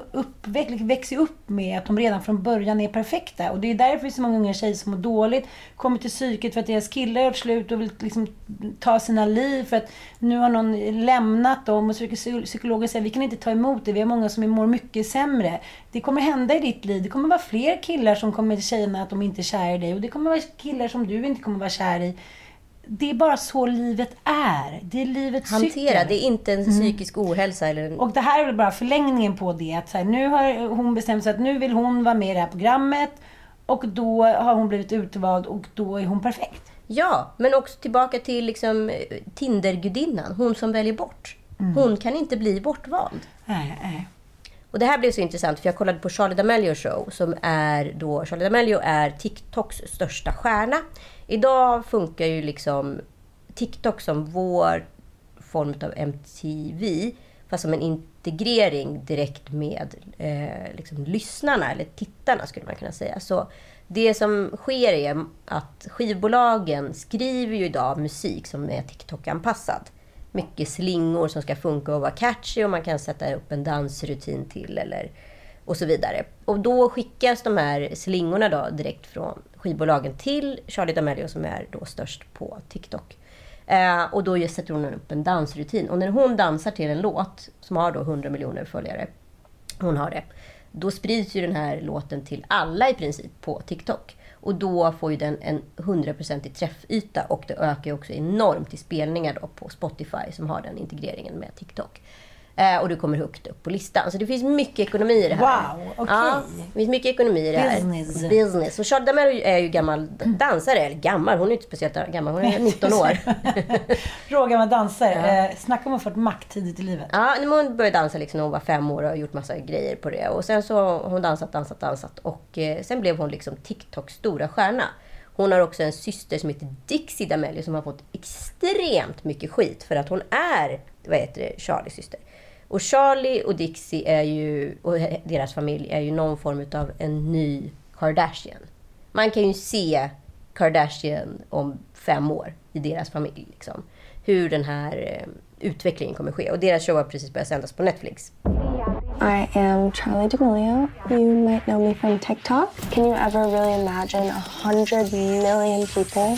växer upp med att de redan från början är perfekta. Och det är därför det är så många unga tjejer som mår dåligt. Kommer till psyket för att deras killar har gjort slut och vill liksom, ta sina liv. För att nu har någon lämnat dem och psykologer säger vi kan inte ta emot det. Vi har många som mår mycket sämre. Det kommer hända i ditt liv. Det kommer vara fler killar som kommer till tjejerna att de inte är kär i dig. Och det kommer vara killar som du inte kommer vara kär i. Det är bara så livet är. Det är livets cykel. Det är inte en psykisk ohälsa. Eller... Och det här är väl bara förlängningen på det. Att så här, nu har hon bestämt sig att nu vill hon vara med i det här programmet. Och då har hon blivit utvald och då är hon perfekt. Ja, men också tillbaka till liksom, Tinder-gudinnan. Hon som väljer bort. Hon kan inte bli bortvald. Nej. Och det här blev så intressant för jag kollade på Charli D'Amelio show som är då, Charli D'Amelio är TikToks största stjärna. Idag funkar ju liksom TikTok som vår form av MTV fast som en integrering direkt med liksom lyssnarna eller tittarna skulle man kunna säga. Så det som sker är att skivbolagen skriver ju idag musik som är TikTok-anpassad. Mycket slingor som ska funka och vara catchy och man kan sätta upp en dansrutin till eller och så vidare. Och då skickas de här slingorna då direkt från skivbolagen till Charli D'Amelio som är då störst på TikTok. Och då sätter hon upp en dansrutin. Och när hon dansar till en låt som har då 100 miljoner följare, hon har det, då sprids ju den här låten till alla i princip på TikTok. Och då får ju den en 100% träffyta och det ökar ju också enormt i spelningar då på Spotify som har den integreringen med TikTok. Och du kommer högt upp på listan. Så det finns mycket ekonomi i det här. Wow, okej. Ja, det finns mycket ekonomi i det här. Business. Och Charli D'Amelio är ju gammal dansare. Eller gammal, hon är inte speciellt gammal. Hon är 19 år. Rågammal dansare. Snacka om att få ett makt tidigt i livet. Ja, hon började dansa liksom när hon var 5 år och har gjort massa grejer på det. Och sen så har hon dansat. Och sen blev hon liksom TikToks stora stjärna. Hon har också en syster som heter Dixie D'Amelio som har fått extremt mycket skit för att hon är, Charlies syster. Och Charli och Dixie är ju, och deras familj är ju någon form av en ny Kardashian. Man kan ju se Kardashian om 5 år i deras familj. Liksom. Hur den här utvecklingen kommer ske. Och deras show har precis börjat sändas på Netflix. I am Charli D'Amelio. You might know me from TikTok. Can you ever really imagine 100 million people?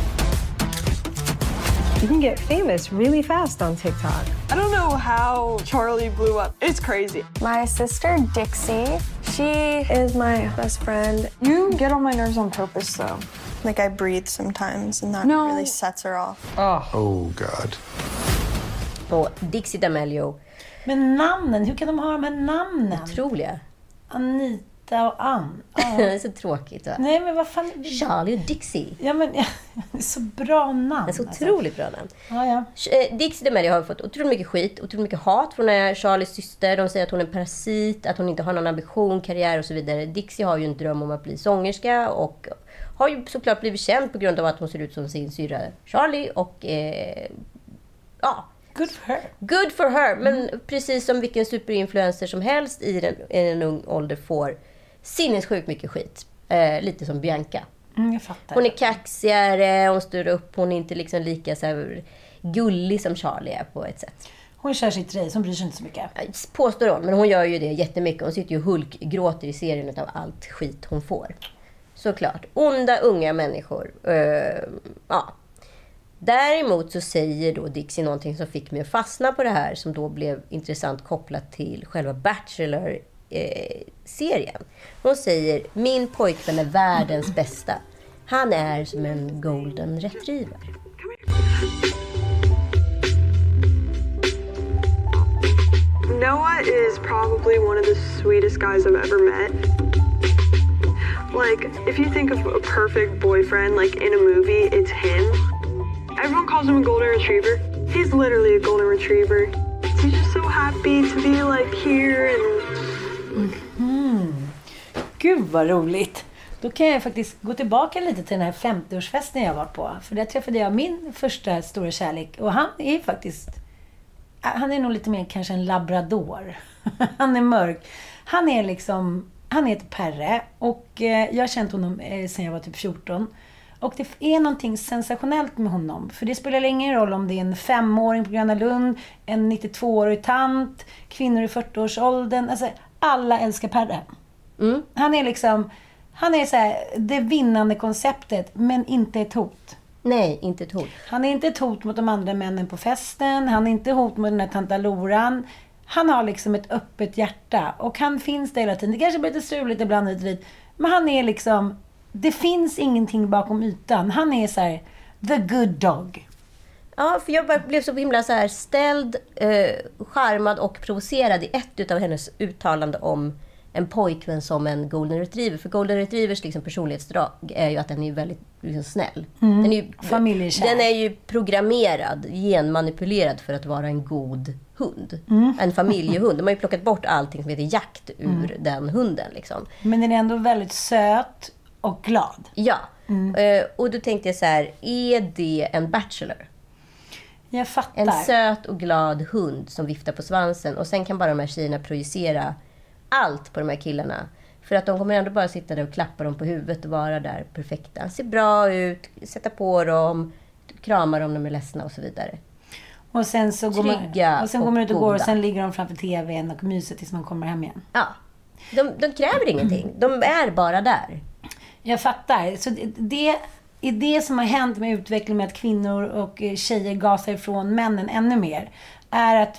You can get famous really fast on TikTok. I don't know how Charli blew up. It's crazy. My sister Dixie, she is my best friend. You get on my nerves on purpose though. Like I breathe sometimes and that really sets her off. Oh God. Och Dixie D'Amelio. Men namnen, hur kan de ha de här namnen? Otroliga. Anita och Ann. Det är så tråkigt va? Nej men vad fan. Charli och Dixie. Ja men det är så bra namn. Det är så otroligt bra namn. Ja. Dixie D'Amelio har fått otroligt mycket skit, otroligt mycket hat från Charlies syster. De säger att hon är parasit, att hon inte har någon ambition, karriär och så vidare. Dixie har ju en dröm om att bli sångerska och har ju såklart blivit känd på grund av att hon ser ut som sin syra Charli och Good for her. Good for her. Men precis som vilken superinfluencer som helst i en ung ålder får sinnessjukt mycket skit. Lite som Bianca. Jag fattar. Hon är kaxigare, hon står upp, hon är inte liksom lika så här gullig som Charli är på ett sätt. Hon kör sitt race, hon bryr sig inte så mycket. Påstår hon, men hon gör ju det jättemycket. Hon sitter ju och hulkgråter i serien av allt skit hon får. Såklart. Onda unga människor. Däremot så säger då Dixie någonting som fick mig att fastna på det här, som då blev intressant kopplat till själva Bachelor-serien. Hon säger, min pojkvän är världens bästa. Han är som en golden retriever. Noah is probably one of the sweetest guys I've ever met. Like, if you think of a perfect boyfriend, like in a movie, it's him. Everyone calls him a golden retriever. He's literally a golden retriever. He's just so happy to be like here and... Gud vad roligt. Då kan jag faktiskt gå tillbaka lite till den här 50-årsfesten jag var på. För där träffade jag min första stora kärlek. Och han är faktiskt... Han är nog lite mer kanske en labrador. Han är mörk. Han heter Perre. Och jag har känt honom sedan jag var typ 14. Och det är någonting sensationellt med honom. För det spelar ingen roll om det är en 5-åring på Gröna Lund, en 92-årig tant, kvinnor i 40-årsåldern. Alltså, alla älskar Perre. Mm. Han är så här, det vinnande konceptet, men inte ett hot. Nej, inte ett hot. Han är inte ett hot mot de andra männen på festen. Han är inte ett hot mot den här tantaloran. Han har liksom ett öppet hjärta. Och han finns där hela tiden. Det kanske blir lite struligt ibland hit och dit. Men han är liksom... Det finns ingenting bakom ytan. Han är så här, the good dog. Ja, för jag blev så himla så här ställd, charmad och provocerad i ett av hennes uttalande om en pojkvän som en golden retriever. För golden retrievers liksom personlighetsdrag är ju att den är väldigt liksom snäll. Mm. Den är ju, familjekär. Den är ju programmerad, genmanipulerad för att vara en god hund. En familjehund. De har ju plockat bort allting som heter jakt ur den hunden. Liksom. Men den är ändå väldigt söt och glad. Ja. Och då tänkte jag så här, är det en bachelor? Jag fattar. En söt och glad hund som viftar på svansen. Och sen kan bara de här tjejerna projicera allt på de här killarna. För att de kommer ändå bara sitta där och klappa dem på huvudet och vara där perfekta. Ser bra ut, sätta på dem, krama dem när de är ledsna och så vidare. Och sen så går man ut och går och sen ligger de framför tvn och myser tills man kommer hem igen. Ja. De kräver ingenting. De är bara där. Jag fattar. Så det är det som har hänt med utvecklingen med att kvinnor och tjejer gasar ifrån männen ännu mer. Är att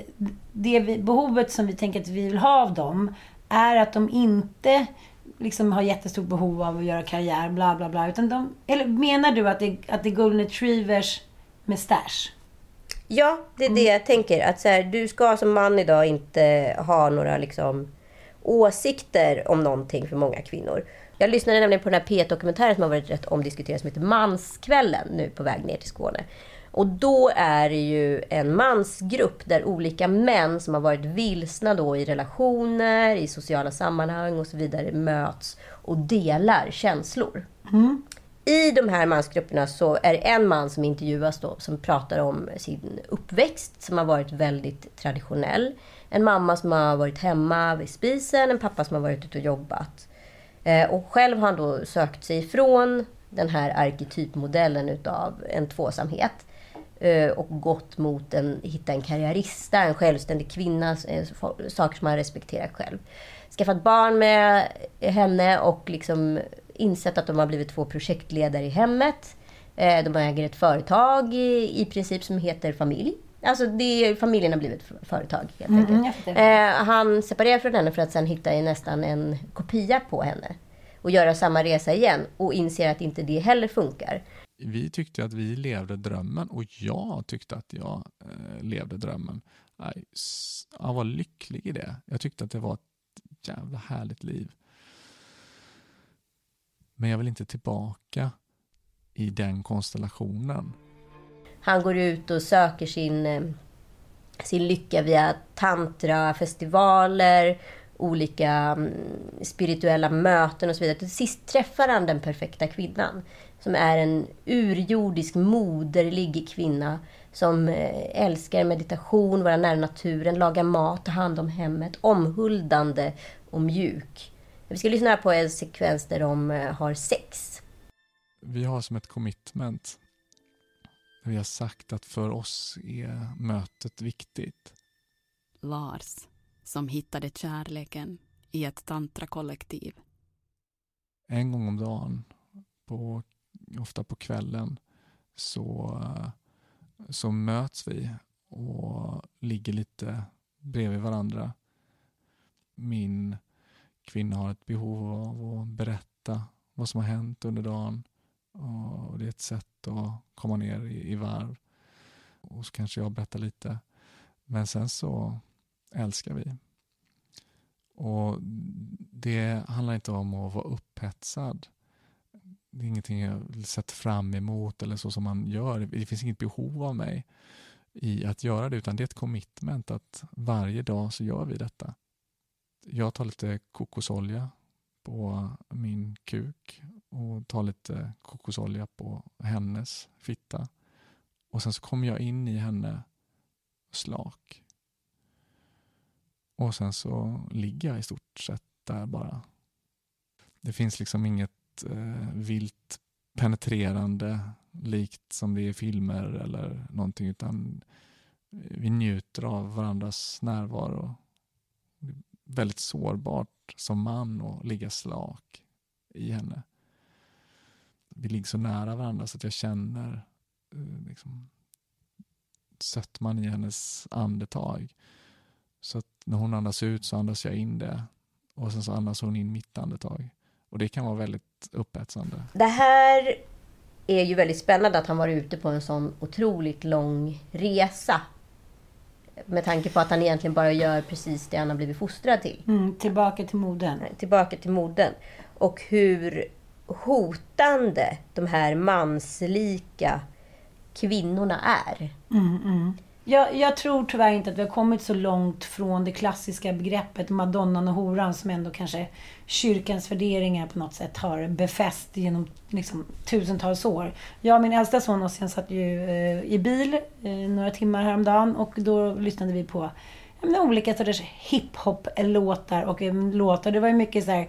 behovet som vi tänker att vi vill ha av dem är att de inte liksom har jättestort behov av att göra karriär, bla bla bla. Utan eller menar du att det är golden retrievers med stash? Ja, det är det jag tänker. Att så här, du ska som man idag inte ha några liksom åsikter om någonting för många kvinnor. Jag lyssnade nämligen på den här P1-dokumentären som har varit rätt omdiskuterad som heter Manskvällen nu på väg ner till Skåne. Och då är det ju en mansgrupp där olika män som har varit vilsna då i relationer, i sociala sammanhang och så vidare möts och delar känslor. Mm. I de här mansgrupperna så är det en man som intervjuas då som pratar om sin uppväxt som har varit väldigt traditionell. En mamma som har varit hemma vid spisen, en pappa som har varit ute och jobbat. Och själv har han då sökt sig ifrån den här arketypmodellen utav en tvåsamhet och gått mot hitta en karriärista, en självständig kvinna, saker som man respekterar själv. Skaffat barn med henne och liksom insett att de har blivit 2 projektledare i hemmet. De äger ett företag i princip som heter familj. Alltså familjen har blivit företag helt enkelt. Han separerar från henne för att sen hitta nästan en kopia på henne. Och göra samma resa igen. Och inser att inte det heller funkar. Vi tyckte att vi levde drömmen. Och jag tyckte att jag levde drömmen. Jag var lycklig i det. Jag tyckte att det var ett jävla härligt liv. Men jag vill inte tillbaka i den konstellationen. Han går ut och söker sin lycka via tantra, festivaler, olika spirituella möten och så vidare. Till sist träffar han den perfekta kvinnan som är en urjordisk, moderlig kvinna som älskar meditation, vara nära naturen, laga mat, ta hand om hemmet, omhuldande och mjuk. Vi ska lyssna på en sekvens där de har sex. Vi har som ett commitment. Vi har sagt att för oss är mötet viktigt. Lars, som hittade kärleken i ett tantrakollektiv. En gång om dagen, ofta på kvällen, så möts vi och ligger lite bredvid varandra. Min kvinna har ett behov av att berätta vad som har hänt under dagen. Och det är ett sätt att komma ner i varv. Och så kanske jag berättar lite. Men sen så älskar vi. Och det handlar inte om att vara upphetsad. Det är ingenting jag sätter fram emot eller så som man gör. Det finns inget behov av mig i att göra det, utan det är ett commitment att varje dag så gör vi detta. Jag tar lite kokosolja på min kuk och tar lite kokosolja på hennes fitta. Och sen så kommer jag in i henne slak. Och sen så ligger jag i stort sett där bara. Det finns liksom inget vilt penetrerande likt som det är i filmer eller någonting, utan vi njuter av varandras närvaro. Det är väldigt sårbart som man att ligga slak i henne. Vi ligger så nära varandra så att jag känner liksom sötman i hennes andetag. Så att när hon andas ut så andas jag in det. Och sen så andas hon in mitt andetag. Och det kan vara väldigt upphetsande. Det här är ju väldigt spännande att han var ute på en sån otroligt lång resa. Med tanke på att han egentligen bara gör precis det han har blivit fostrad till. Tillbaka till modern. Tillbaka till modern. Och hur hotande de här manslika kvinnorna är. Jag tror tyvärr inte att vi har kommit så långt från det klassiska begreppet madonnan och horan som ändå kanske kyrkans värderingar på något sätt har befäst genom liksom, tusentals år. Jag och min äldsta son och sen satt ju i bil några timmar häromdagen och då lyssnade vi på olika sorters hiphop-låtar och låtar. Det var ju mycket så här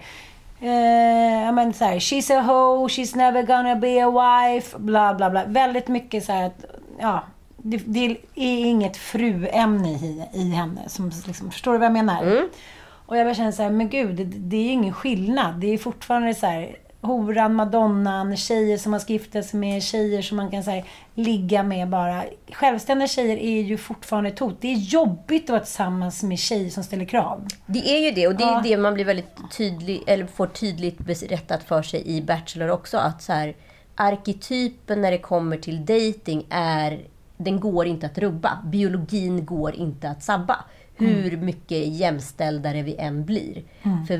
she's a hoe, she's never gonna be a wife, bla bla bla. Väldigt mycket så här att, ja, det är inget fruämne i henne. Som, liksom, förstår du vad jag menar? Och jag bara känner så här, men gud, det är ingen skillnad. Det är fortfarande så här, horan, madonnan, tjejer som har giftats med, tjejer som man kan så här, ligga med bara. Självständiga tjejer är ju fortfarande ett hot. Det är jobbigt att vara tillsammans med tjejer som ställer krav. Det är ju det, och det är det man blir väldigt tydlig, eller får tydligt berättat för sig i Bachelor också, att så här, arketypen när det kommer till dating är, den går inte att rubba. Biologin går inte att sabba. Hur mycket jämställdare vi än blir. För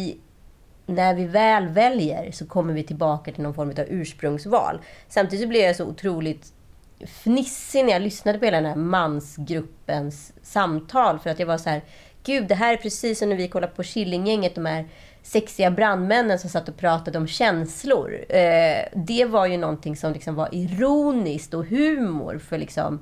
när vi väl väljer så kommer vi tillbaka till någon form av ursprungsval. Samtidigt så blev jag så otroligt fnissig när jag lyssnade på hela den här mansgruppens samtal. För att jag var så här, gud, det här är precis som när vi kollade på Killinggänget, de här sexiga brandmännen som satt och pratade om känslor. Det var ju någonting som liksom var ironiskt och humor för liksom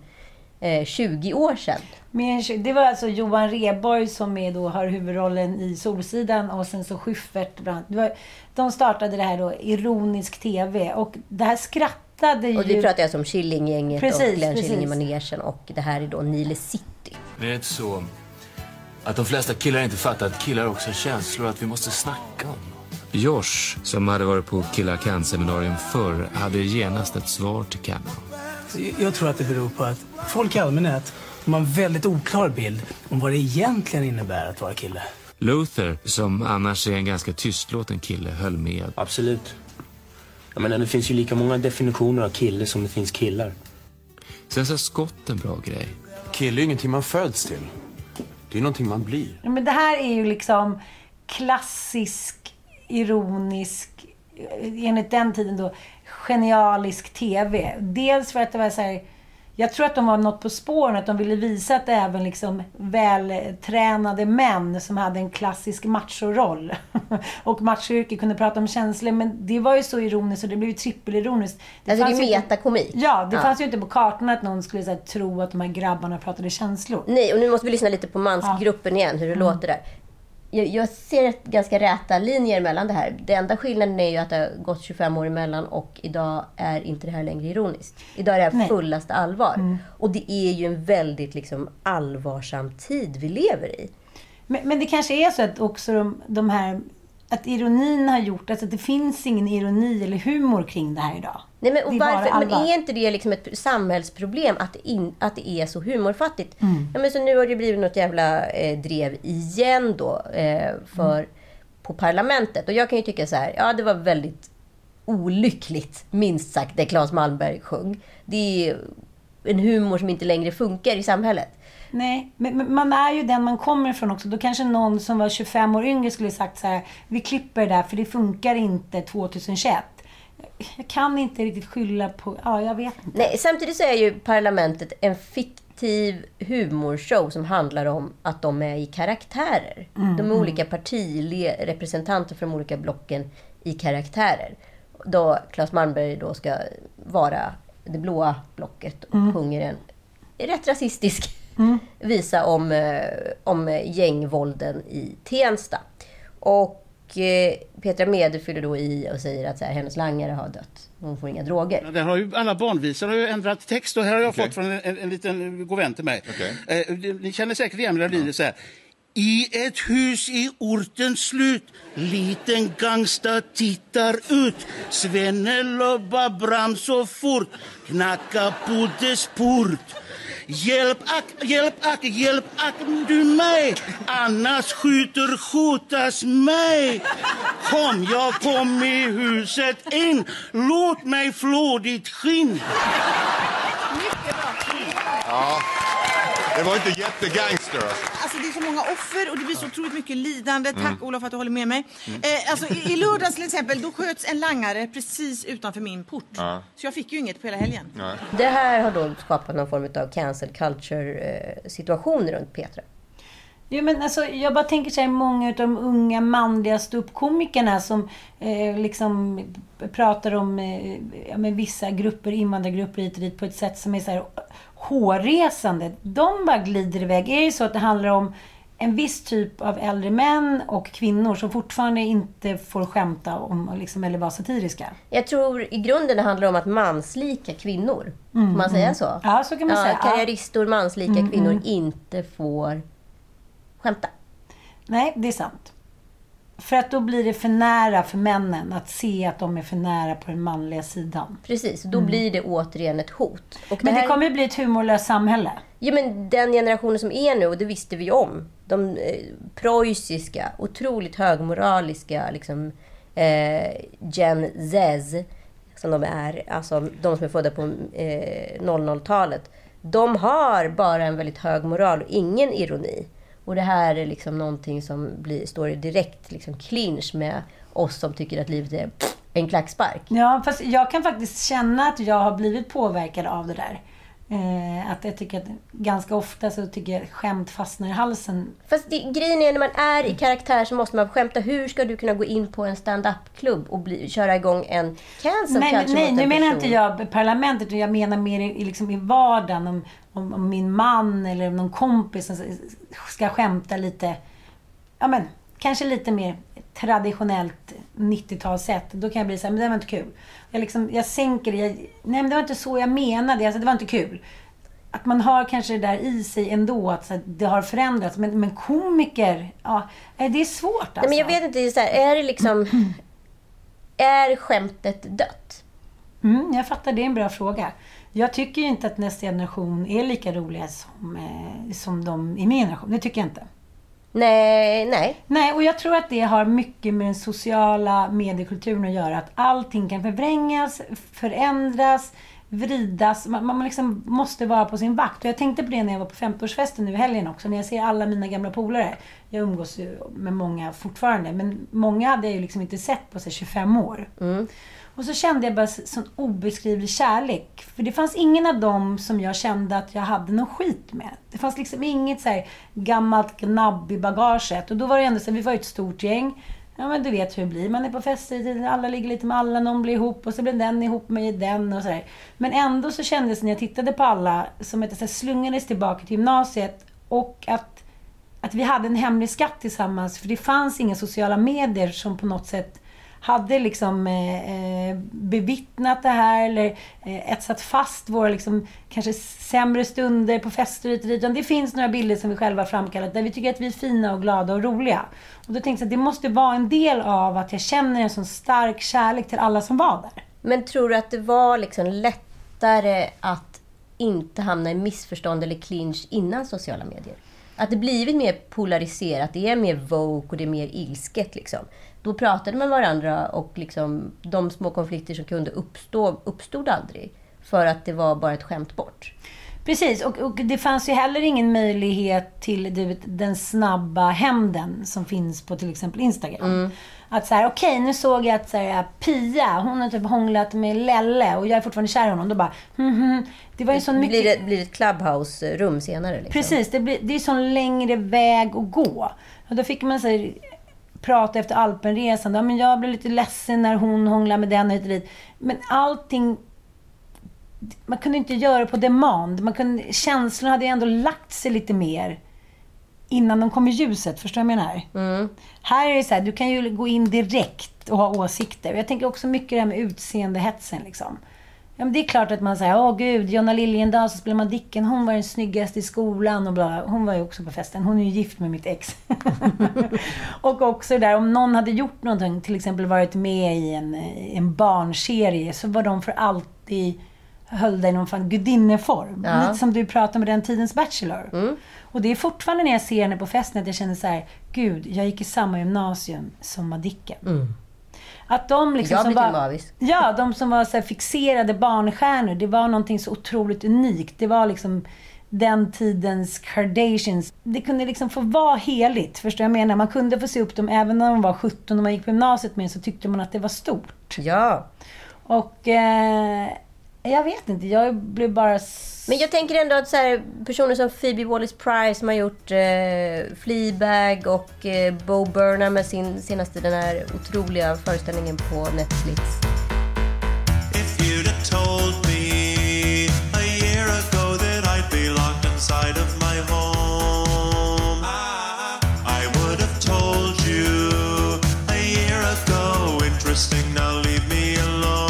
20 år sedan. Men det var alltså Johan Rheborg som är då, har huvudrollen i Solsidan och sen så Schyffert. De startade det här då, ironisk tv, och det här skrattade ju... Och vi pratade alltså om Killinggänget och Glenn Killing i manegen, och det här är då Nile City. Det är inte så att de flesta killar inte fattar att killar också har känslor, att vi måste snacka om. Josh, som hade varit på Killar Can-seminarium förr, hade genast ett svar till Cameron. Jag tror att det beror på att folk i allmänhet har en väldigt oklar bild om vad det egentligen innebär att vara kille. Luther, som annars är en ganska tystlåten kille, höll med. Absolut. Jag menar, det finns ju lika många definitioner av kille som det finns killar. Sen sa Scott en bra grej. Kille är ingenting man föds till. Det är någonting man blir. Men det här är ju liksom klassisk, ironisk, enligt den tiden då, genialisk tv. Dels för att det var så här, jag tror att de var något på spåren, att de ville visa att även liksom vältränade män som hade en klassisk machoroll och machoyrke kunde prata om känslor, men det var ju så ironiskt och det blev ju trippelironiskt. Alltså det är metakomik. Ja, det fanns ju inte på kartan att någon skulle så här, tro att de här grabbarna pratade känslor. Nej, och nu måste vi lyssna lite på mansgruppen igen, hur det låter där. Jag ser ett ganska räta linjer mellan det här. Det enda skillnaden är ju att det har gått 25 år emellan och idag är inte det här längre ironiskt. Idag är det här fullaste allvar. Och det är ju en väldigt liksom allvarsam tid vi lever i. Men det kanske är så att också de här att ironin har gjort, alltså att det finns ingen ironi eller humor kring det här idag. Nej, men, och men är inte det liksom ett samhällsproblem att det är så humorfattigt? Ja, men så nu har det blivit något jävla drev igen då på parlamentet. Och jag kan ju tycka så här, ja, det var väldigt olyckligt, minst sagt, det Claes Malmberg sjöng. Det är en humor som inte längre funkar i samhället. Nej, men man är ju den man kommer ifrån också. Då kanske någon som var 25 år yngre skulle sagt så här: vi klipper det där för det funkar inte 2021. Jag kan inte riktigt skylla på... Ja, jag vet inte. Nej, samtidigt så är ju parlamentet en fiktiv humorshow som handlar om att de är i karaktärer. De är olika partirepresentanter från de olika blocken i karaktärer. Då Claes Malmberg då ska vara det blåa blocket och sjunger en rätt rasistisk visa om gängvålden i Tensta. Och Petra Mede fyller då i och säger att så här, hennes langare har dött. Hon får inga droger. Där har ju alla barnvisor har ju ändrat text och här har jag fått från en liten god vän till mig. Ni känner säkert igen det lyder så här. I ett hus i ortens slut, liten gangsta tittar ut. Svenne lobbar bram så fort, knacka på dess port. Hjälp ack du mig, annars skjutas mig. Kom i huset in, låt mig flå ditt skinn. Ja, det var inte jättegangster. Alltså det är så många offer och det blir så otroligt mycket lidande. Tack Olof för att du håller med mig. Alltså i lördags till exempel, då sköts en langare precis utanför min port. Så jag fick ju inget på hela helgen. Det här har då skapat någon form av cancel culture situation runt Petra. Ja, men alltså, jag bara tänker så här, många av de unga manliga ståuppkomikerna som liksom pratar om med vissa grupper, invandrargrupper hit och dit på ett sätt som är så här hårresande. De bara glider iväg. Är det så att det handlar om en viss typ av äldre män och kvinnor som fortfarande inte får skämta om liksom, eller vara satiriska? Jag tror i grunden det handlar om att manslika kvinnor. Kan man säga så? Ja, så kan man säga. Karriäristor, manslika kvinnor inte får skämta. Nej, det är sant. För att då blir det för nära för männen att se att de är för nära på den manliga sidan. Precis, då blir det återigen ett hot. Och men det kommer ju bli ett humorlöst samhälle. Ja, men den generationen som är nu, och det visste vi om. De preussiska, otroligt högmoraliska liksom, Gen Z som de är. Alltså de som är födda på 00-talet. De har bara en väldigt hög moral och ingen ironi. Och det här är liksom någonting som står i direkt liksom clinch med oss som tycker att livet är en klackspark. Ja, fast jag kan faktiskt känna att jag har blivit påverkad av det där. Att jag tycker att ganska ofta så tycker jag skämt fastnar i halsen. Fast grejen är när man är i karaktär så måste man skämta. Hur ska du kunna gå in på en stand-up-klubb och köra igång en cancel culture? Nej, nu menar inte jag parlamentet, utan jag menar mer i vardagen om min man eller om någon kompis som ska skämta lite, ja men kanske lite mer traditionellt 90-talssätt. Då kan jag bli så här, men det var inte kul. Jag sänker det. Nej, men det var inte så jag menade. Alltså, det var inte kul. Att man har kanske det där i sig ändå, att det har förändrats. Men komiker, ja, det är svårt alltså. Nej, men jag vet inte, så här, är det liksom är skämtet dött? Jag fattar, det är en bra fråga. Jag tycker inte att nästa generation är lika roliga som de i min generation. Det tycker jag inte. Nej, och jag tror att det har mycket med den sociala mediekulturen att göra. Att allting kan förvrängas, förändras, vridas. Man liksom måste vara på sin vakt. Och jag tänkte på det när jag var på 50-årsfesten nu i helgen också. När jag ser alla mina gamla polare. Jag umgås ju med många fortfarande. Men många hade jag ju liksom inte sett på sig 25 år. Och så kände jag bara sån obeskrivlig kärlek. För det fanns ingen av dem som jag kände att jag hade någon skit med. Det fanns liksom inget så här gammalt gnabb i bagaget. Och då var det ändå så här, vi var ett stort gäng. Ja, men du vet hur det blir. Man är på fester, alla ligger lite med alla, någon blir ihop och så blir den ihop med den och så där. Men ändå så kändes det när jag tittade på alla som att jag slungades tillbaka till gymnasiet och att vi hade en hemlig skatt tillsammans. För det fanns inga sociala medier som på något sätt hade liksom bevittnat det här eller etsat fast våra liksom kanske sämre stunder på fester och dit. Det finns några bilder som vi själva framkallat där vi tycker att vi är fina och glada och roliga. Och då tänkte jag att det måste vara en del av att jag känner en sån stark kärlek till alla som var där. Men tror du att det var liksom lättare att inte hamna i missförstånd eller clinch innan sociala medier? Att det blivit mer polariserat, det är mer woke och det är mer ilsket liksom. Då pratade man varandra och liksom de små konflikter som kunde uppstod aldrig. För att det var bara ett skämt bort. Precis, och det fanns ju heller ingen möjlighet till den snabba hämnden som finns på till exempel Instagram. Att så här, okej, nu såg jag att så här, Pia, hon har typ hånglat med Lelle och jag är fortfarande kär i honom. Då bara, det var ju sån mycket... Blir ett clubhouse-rum senare liksom. Precis, det är sån längre väg att gå. Och då fick man så här, prata efter Alpenresan. Ja, men jag blev lite ledsen när hon hånglar med den och dit. Men allting... Man kunde inte göra på demand. Känslorna hade ju ändå lagt sig lite mer innan de kom i ljuset, förstår jag menar? Här är det så här, du kan ju gå in direkt och ha åsikter. Jag tänker också mycket det här med utseendehetsen liksom. Ja, men det är klart att man säger, gud, Jonna Liljendahl, så spelar man Dicken, hon var den snyggaste i skolan och bla. Hon var ju också på festen, hon är ju gift med mitt ex. Och också där, om någon hade gjort någonting, till exempel varit med i en barnserie, så var de för alltid höll dig i någon fan gudinneform. Ja. Lite som du pratade med den tidens Bachelor. Och det är fortfarande när jag ser henne på festen att jag känner så här, gud, jag gick i samma gymnasium som Madicken. Att de liksom jag som blir var, ja, de som var så här fixerade barnstjärnor, det var någonting så otroligt unikt. Det var liksom den tidens Kardashians. Det kunde liksom få vara heligt, förstår jag menar. Man kunde få se upp dem även när de var 17 och man gick på gymnasiet med, så tyckte man att det var stort. Ja. Och jag vet inte, jag blev bara... Men jag tänker ändå att så här, personer som Phoebe Waller-Bridge som har gjort Fleabag och Bo Burnham med sin senaste, den här otroliga föreställningen på Netflix. If you'd have told me a year ago that I'd be locked inside of my home, I would have told you a year ago, interesting, now leave me alone.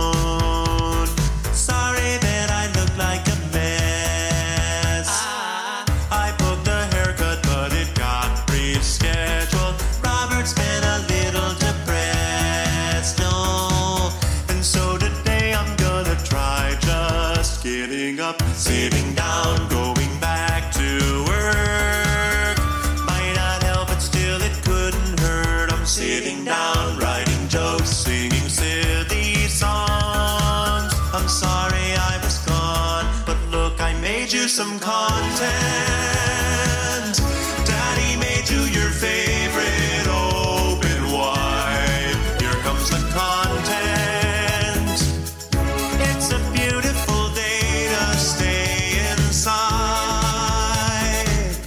Sitting down, going back to work. Might not help, but still it couldn't hurt. I'm sitting down, writing jokes, singing silly songs. I'm sorry I was gone, but look, I made you some content. Daddy made you your favorite open wide. Here comes the content. It's a beautiful day to stay inside.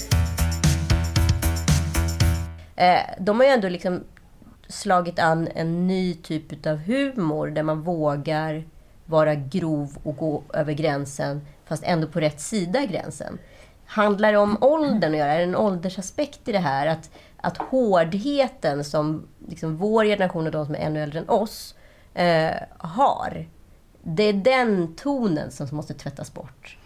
De har ju ändå liksom slagit an en ny typ av humor där man vågar vara grov och gå över gränsen fast ändå på rätt sida gränsen. Handlar det om åldern att göra? Är det en åldersaspekt i det här? Att hårdheten som liksom vår generation och de som är ännu äldre än oss har, det är den tonen som måste tvättas bort.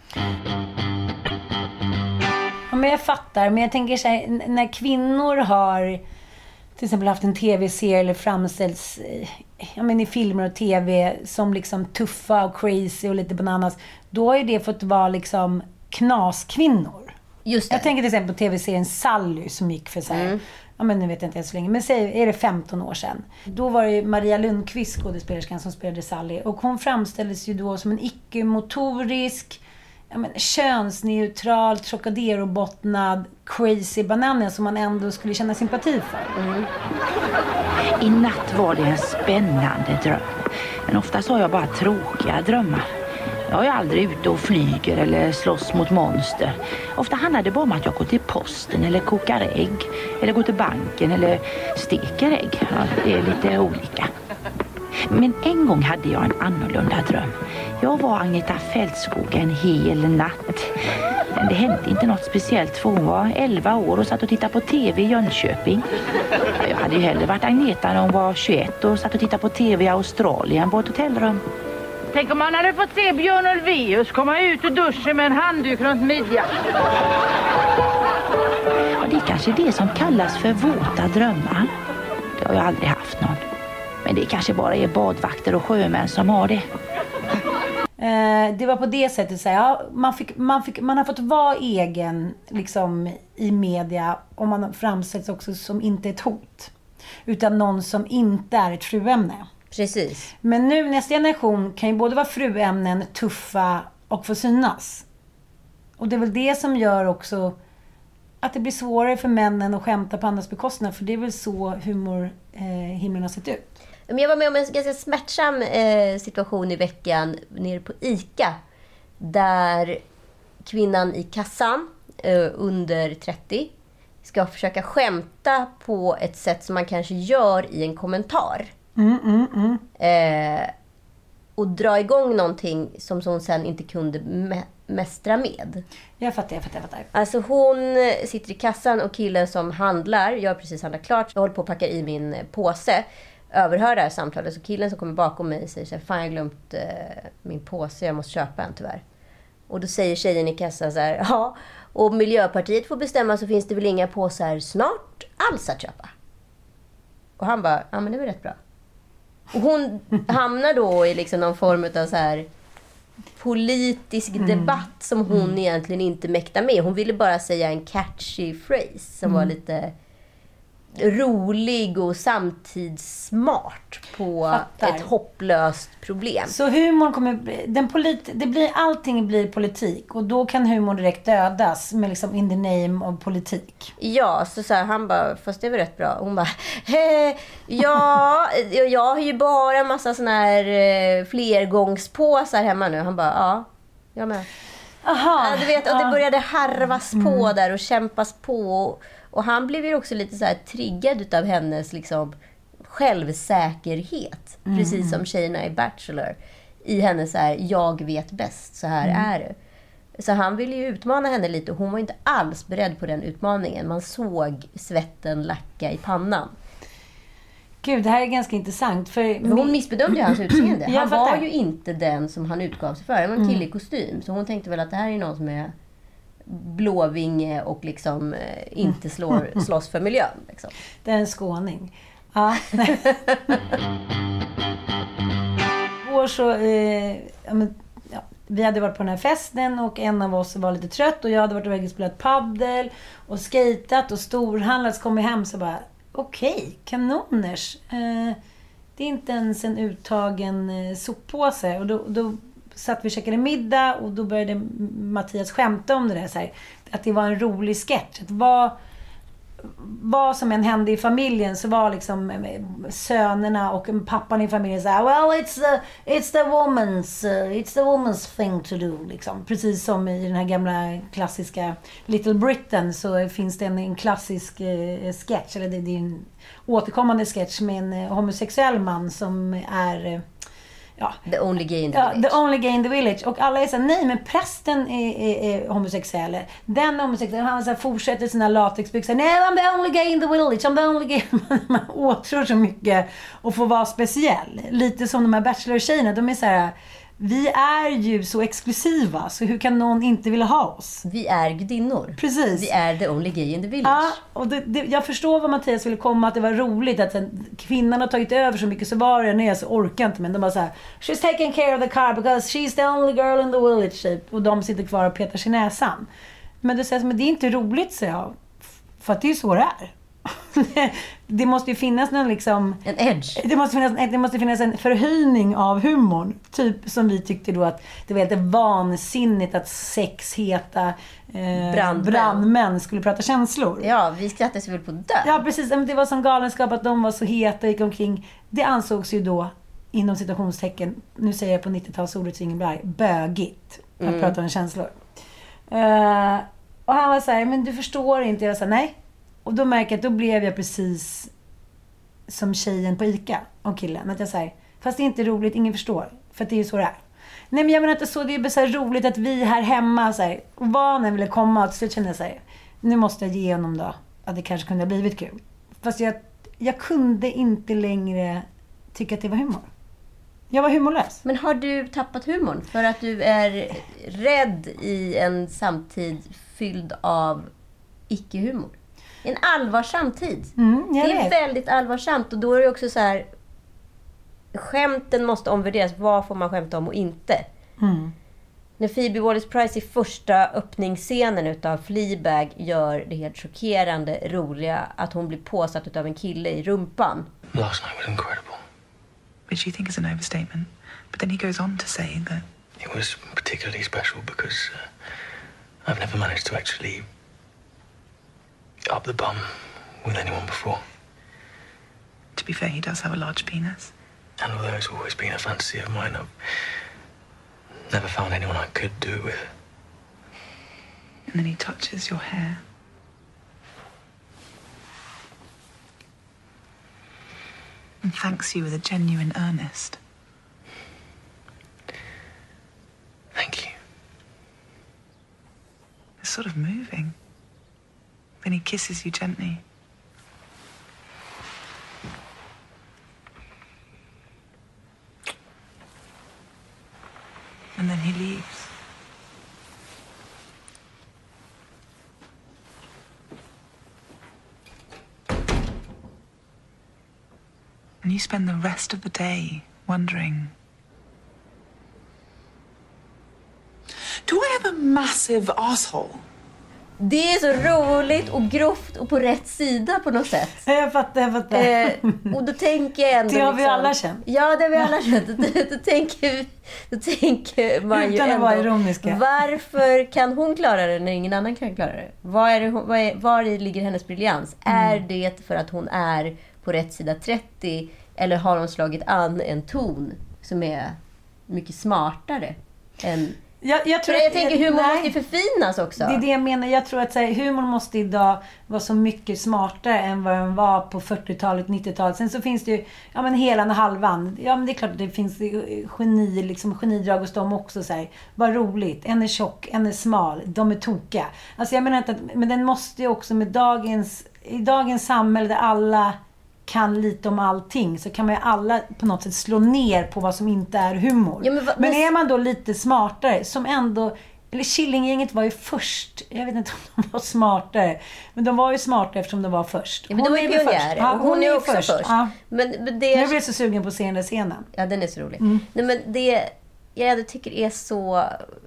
Ja, men jag fattar, men jag tänker så här, när kvinnor har till exempel haft en tv-serie eller framställs i filmer och tv som liksom tuffa och crazy och lite bananas, då har ju det fått vara liksom knaskvinnor. Just det. Jag tänker till exempel på tv-serien Sally som gick för så här, nu vet jag inte så länge, men säg, är det 15 år sedan. Då var det Maria Lundqvist, skådespelerskan, som spelade Sally, och hon framställdes ju då som en icke-motorisk, könsneutral, Trocadero-bottnad crazy banan som man ändå skulle känna sympati för. I natt var det en spännande dröm. Men oftast har jag bara tråkiga drömmar. Jag är aldrig ute och flyger eller slåss mot monster. Ofta handlar det bara om att jag går till posten eller kokar ägg. Eller går till banken eller steker ägg. Ja, det är lite olika. Men en gång hade jag en annorlunda dröm. Jag var Agneta Fältskog en hel natt. Men det hände inte något speciellt för hon var 11 år och satt och tittade på tv i Jönköping. Jag hade ju hellre varit Agneta när hon var 21 och satt och tittade på tv i Australien på ett hotellrum. Tänk om man hade fått se Björn Ulvaeus komma ut ur duschen med en handduk runt midjan. Ja, det är kanske det som kallas för våta drömmar. Det har jag aldrig haft någon. Men det kanske bara är badvakter och sjömän som har det. Det var på det sättet så här, ja, man har fått vara egen liksom, i media, och man framställs också som inte ett hot. Utan någon som inte är ett fruämne. Precis. Men nu nästa generation kan ju både vara fruämnen, tuffa och få synas. Och det är väl det som gör också att det blir svårare för männen att skämta på andras bekostnad. För det är väl så humorhimlen har sett ut. Men jag var med om en ganska smärtsam situation i veckan nere på ICA. Där kvinnan i kassan, under 30, ska försöka skämta på ett sätt som man kanske gör i en kommentar. Och dra igång någonting som hon sen inte kunde mästra med. Jag fattar. Alltså hon sitter i kassan och killen som handlar, jag har precis handlat klart, jag håller på att packa i min påse, överhör det här samtalet. Så killen som kommer bakom mig säger så här: fan, jag har glömt min påse, jag måste köpa en tyvärr. Och då säger tjejen i kassan så här: ja, och Miljöpartiet får bestämma så finns det väl inga påsar snart alls att köpa. Och han bara, ja men det är väl rätt bra. Och hon hamnar då i liksom någon form av så här politisk debatt som hon egentligen inte mäktar med. Hon ville bara säga en catchy phrase som var lite rolig och samtidssmart på ett hopplöst problem. Så humor kommer allting blir politik, och då kan humor direkt dödas med liksom in the name of politik. Ja, så här, han bara, fast det var rätt bra. Hon bara, ja, jag har ju bara en massa såna här flergångspåsar hemma nu. Han bara, ja, jag med. Aha, du vet, och det började harvas på där och kämpas på. Och han blev ju också lite så här triggad utav hennes liksom självsäkerhet. Precis som tjejerna i Bachelor. I hennes så här, jag vet bäst, så här är det. Så han ville ju utmana henne lite, och hon var inte alls beredd på den utmaningen. Man såg svetten lacka i pannan. Gud, det här är ganska intressant. För hon missbedömde ju hans utseende. Han var ju inte den som han utgav sig för. Det var en kille i kostym. Så hon tänkte väl att det här är någon som är blåvinge och liksom inte slåss för miljön. Liksom. Det är en skåning. Ja. Vi hade varit på den här festen och en av oss var lite trött, och jag hade varit iväg och spelat paddel och skatat och storhandlat. Så kom vi hem så bara, okej, kanoners. Det är inte ens en uttagen soppåse. Och då satt vi och käkade middag, och då började Mattias skämta om det där. Så här, att det var en rolig sketch. Att vad som än hände i familjen, så var liksom sönerna och pappan i familjen så här: well, it's the woman's thing to do, liksom. Precis som i den här gamla klassiska Little Britain, så finns det en klassisk sketch, eller det är en återkommande sketch med en homosexuell man som är the only gay in the village. The only gay in the village. Och alla är så här, nej, men prästen är homosexuell. Den är homosexuell. Han så här, fortsätter sina latexbyxor. Nej, I'm the only gay in the village. I'm the only gay. Man åtrår så mycket och får vara speciell. Lite som de här bachelor-tjejerna. De är så här: vi är ju så exklusiva, så hur kan någon inte vilja ha oss? Vi är gudinnor. Precis. Vi är the only gay in the village. Ja, och jag förstår vad Mattias ville komma, att det var roligt att kvinnan har tagit över så mycket, så var det när så orkar inte, men de bara så här: she's taking care of the car because she's the only girl in the village, typ. Och de sitter kvar och petar sig i näsan. Men du säger, men det är inte roligt, så jag. För att det är så det är. Det måste ju finnas någon liksom en edge. Det måste finnas en förhöjning av humorn. Typ som vi tyckte då, att det var helt vansinnigt att sexheta brandmän skulle prata känslor. Ja, vi skrattade sig väl på död. Ja, precis. Det var som galenskap att de var så heta och gick omkring. Det ansågs ju då, inom citationstecken, nu säger jag på 90-talsordet så ingen blir bögigt att prata om känslor. Och han var så här: men du förstår inte. Jag sa nej. Och då märker jag att då blev jag precis som tjejen på ICA och killen. Att jag säger, fast det är inte roligt, ingen förstår. För att det är ju så det är. Nej, men jag menar inte så. Det är bara så här roligt att vi här hemma så här, och vad när ville komma och så kände jag så här, nu måste jag ge honom då att det kanske kunde ha blivit kul. Fast jag kunde inte längre tycka att det var humor. Jag var humorlös. Men har du tappat humorn för att du är rädd i en samtid fylld av icke-humor? En allvarsam tid. Det är väldigt allvarsamt och då är det också så här, skämten måste omvärderas. Vad får man skämta om och inte? När Phoebe Waller-Price i första öppningsscenen utav Fleabag gör det helt chockerande roliga att hon blir påsatt utav en kille i rumpan. Last night was incredible. Which you think is an overstatement. But then he goes on to say that it was particularly special because I've never managed to actually up the bum with anyone before. To be fair, he does have a large penis. And although it's always been a fantasy of mine, I've never found anyone I could do it with. And then he touches your hair. And thanks you with a genuine earnest. Thank you. It's sort of moving. Then he kisses you gently. And then he leaves. And you spend the rest of the day wondering, do I have a massive asshole? Det är så roligt och grovt och på rätt sida på något sätt. Jag fattar. Och då tänker jag ändå... Det har vi alla känt. Ja, det har vi alla känt. Då tänker man ju utan ändå... att vara ironiska. Varför kan hon klara det när ingen annan kan klara det? Var ligger hennes briljans? Är det för att hon är på rätt sida 30? Eller har hon slagit an en ton som är mycket smartare än... Jag tänker humor måste förfinas också. Det är det jag menar. Jag tror att humor måste idag vara så mycket smartare än vad den var på 40-talet, 90-talet. Sen så finns det ju hela och halvan. Ja, men det är klart att det finns genidrag hos dem också. Vad roligt. En är tjock, en är smal. De är tokiga. Alltså jag menar inte att, men den måste ju också med i dagens samhälle där alla kan lite om allting, så kan man ju alla på något sätt slå ner på vad som inte är humor. Ja, men är man då lite smartare, som ändå, eller Killinggänget var ju först, jag vet inte om de var smartare, men de var ju smartare eftersom de var först. Ja, men de var ju pionjärer. Ja, hon är också först. Ja. Men det... Jag blev så sugen på att se den scenen. Ja, den är så rolig. Nej, men det jag tycker är så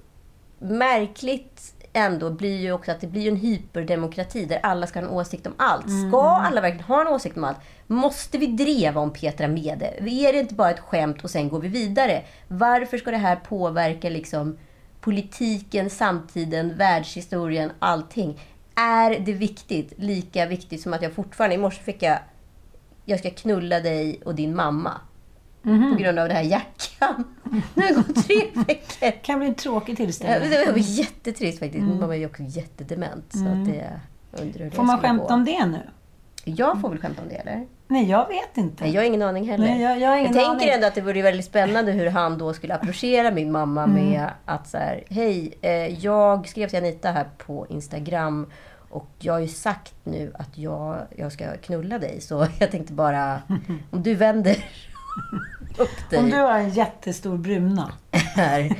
märkligt ändå blir ju också att det blir en hyperdemokrati där alla ska ha en åsikt om allt. Ska alla verkligen ha en åsikt om allt? Måste vi dreva om Petra Mede? Är det inte bara ett skämt och sen går vi vidare? Varför ska det här påverka politiken, samtiden, världshistorien, allting? Är det viktigt? Lika viktigt som att jag fortfarande, i morse fick jag ska knulla dig och din mamma. På grund av det här jackan. Nu har det gått 3 veckor. Kan bli en tråkig tillställning. Det var jättetrist faktiskt. Min mamma är ju också jättedement. Så att det får man skämta om det nu? Jag får väl skämta om det, eller? Nej, jag vet inte. Nej, jag har ingen aning heller. Nej, jag tänker ändå att det vore väldigt spännande hur han då skulle approchera min mamma med att så här, hej, jag skrev till Anita här på Instagram och jag har ju sagt nu att jag ska knulla dig. Så jag tänkte bara, om du vänder upp dig. Om du har en jättestor bruna här,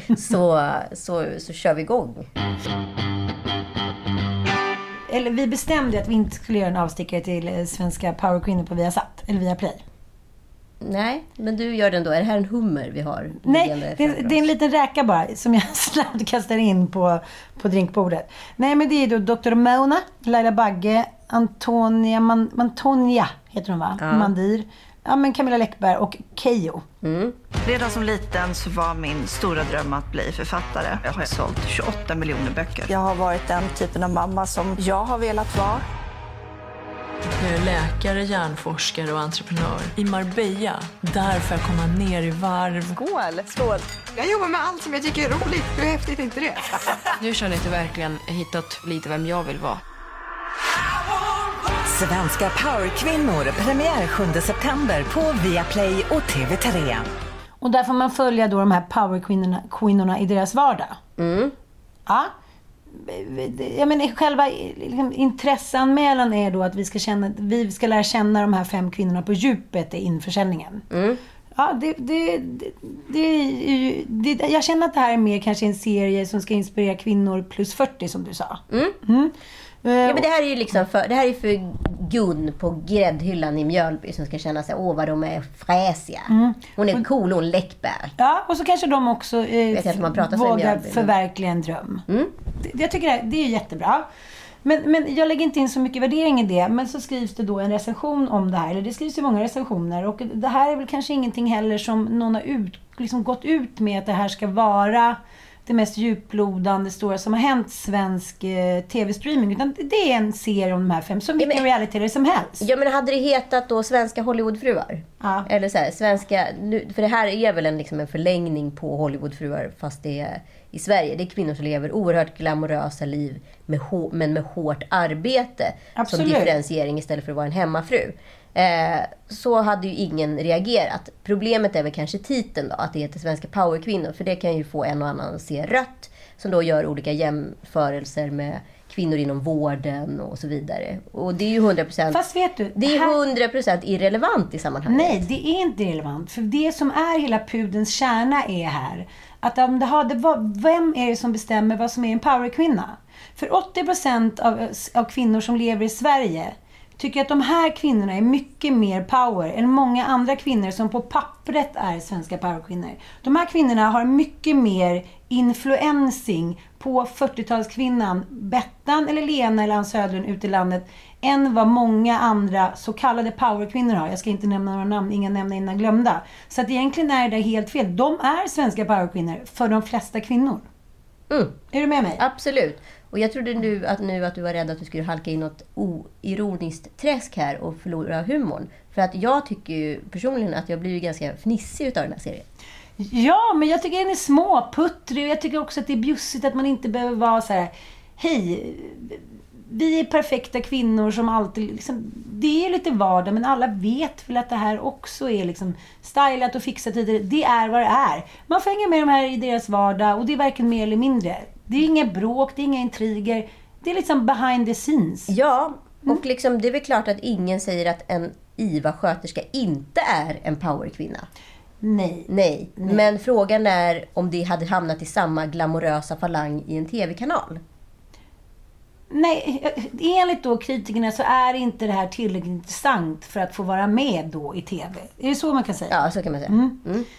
så kör vi igång. Eller vi bestämde att vi inte skulle göra en avstickare till svenska powerkvinnor på Viasat eller Viaplay. Nej, men du gör den då. Är det här en hummer vi har? Nej, det är en liten räka bara som jag snabbt kastar in på drinkbordet. Nej, men det är då Dr. Mona, Laila Bagge, Antonia Mantonia heter hon va? Mandir. Ja, men Camilla Läckberg och Keyyo. Redan som liten så var min stora dröm att bli författare. Jag har sålt 28 miljoner böcker. Jag har varit den typen av mamma som jag har velat vara. Jag är läkare, hjärnforskare och entreprenör. I Marbella, där får jag komma ner i varv. Skål! Jag jobbar med allt som jag tycker är roligt. Hur häftigt är inte det? Nu känner jag att jag verkligen hittat lite vem jag vill vara. Svenska powerkvinnor, premiär 7 september på Viaplay och TV3. Och där får man följa då de här powerkvinnorna i deras vardag. Ja. Jag menar, själva liksom, intresseanmälan är då att vi ska lära känna de här 5 kvinnorna på djupet i införsäljningen. Ja, jag känner att det här är mer kanske en serie som ska inspirera kvinnor plus 40 som du sa. Ja, men det här är ju liksom det här är för Gun på gräddhyllan i Mjölby som ska känna sig, vad de är fräsiga. Hon är cool, hon läckbär. Ja, och så kanske de också vågar förverkliga en dröm. Jag tycker det är jättebra. Men jag lägger inte in så mycket värdering i det. Men så skrivs det då en recension om det här. Eller det skrivs ju många recensioner. Och det här är väl kanske ingenting heller som någon har gått ut med att det här ska vara det mest djuplodande stora som har hänt svensk tv-streaming. Utan det är en serie om de här 5, som vilken reality som helst. Ja, men hade det hetat då svenska Hollywoodfruar? Ja. Eller så här, svenska, för det här är väl en förlängning på Hollywoodfruar, fast det är i Sverige. Det är kvinnor som lever oerhört glamorösa liv men med hårt arbete. Absolut. Som differentiering istället för att vara en hemmafru. Så hade ju ingen reagerat. Problemet är väl kanske titeln då, att det heter svenska powerkvinnor, för det kan ju få en och annan att se rött, som då gör olika jämförelser med kvinnor inom vården och så vidare. Och det är ju 100%. Fast vet du, det är 100% irrelevant i sammanhanget. Nej, det är inte irrelevant, för det som är hela pudelns kärna är här att om vem är det som bestämmer vad som är en powerkvinna? För 80% av kvinnor som lever i Sverige tycker att de här kvinnorna är mycket mer power än många andra kvinnor som på pappret är svenska powerkvinnor. De här kvinnorna har mycket mer influencing på 40-talskvinnan Bettan eller Lena eller Ann Södlund ute i landet än vad många andra så kallade powerkvinnor har. Jag ska inte nämna några namn, inga nämna innan glömda. Så att egentligen är det helt fel. De är svenska powerkvinnor för de flesta kvinnor. Är du med mig? Absolut. Och jag trodde nu att du var rädd att du skulle halka in något oironiskt träsk här och förlora humorn. För att jag tycker ju personligen att jag blir ju ganska fnissig utav den här serien. Ja, men jag tycker den är småputtrig och jag tycker också att det är bjussigt att man inte behöver vara så här: hej, vi är perfekta kvinnor som alltid liksom, det är lite vardag, men alla vet väl att det här också är liksom stylat och fixat tidigare. Det är vad det är. Man får hänga med de här i deras vardag och det är varken mer eller mindre. Det är inga bråk, det är inga intriger. Det är liksom behind the scenes. Ja, och liksom, det är väl klart att ingen säger att en IVA-sköterska inte är en powerkvinna. Nej. Men frågan är om det hade hamnat i samma glamorösa falang i en tv-kanal. Nej, enligt då kritikerna så är inte det här tillräckligt intressant för att få vara med då i tv. Är det så man kan säga? Ja, så kan man säga.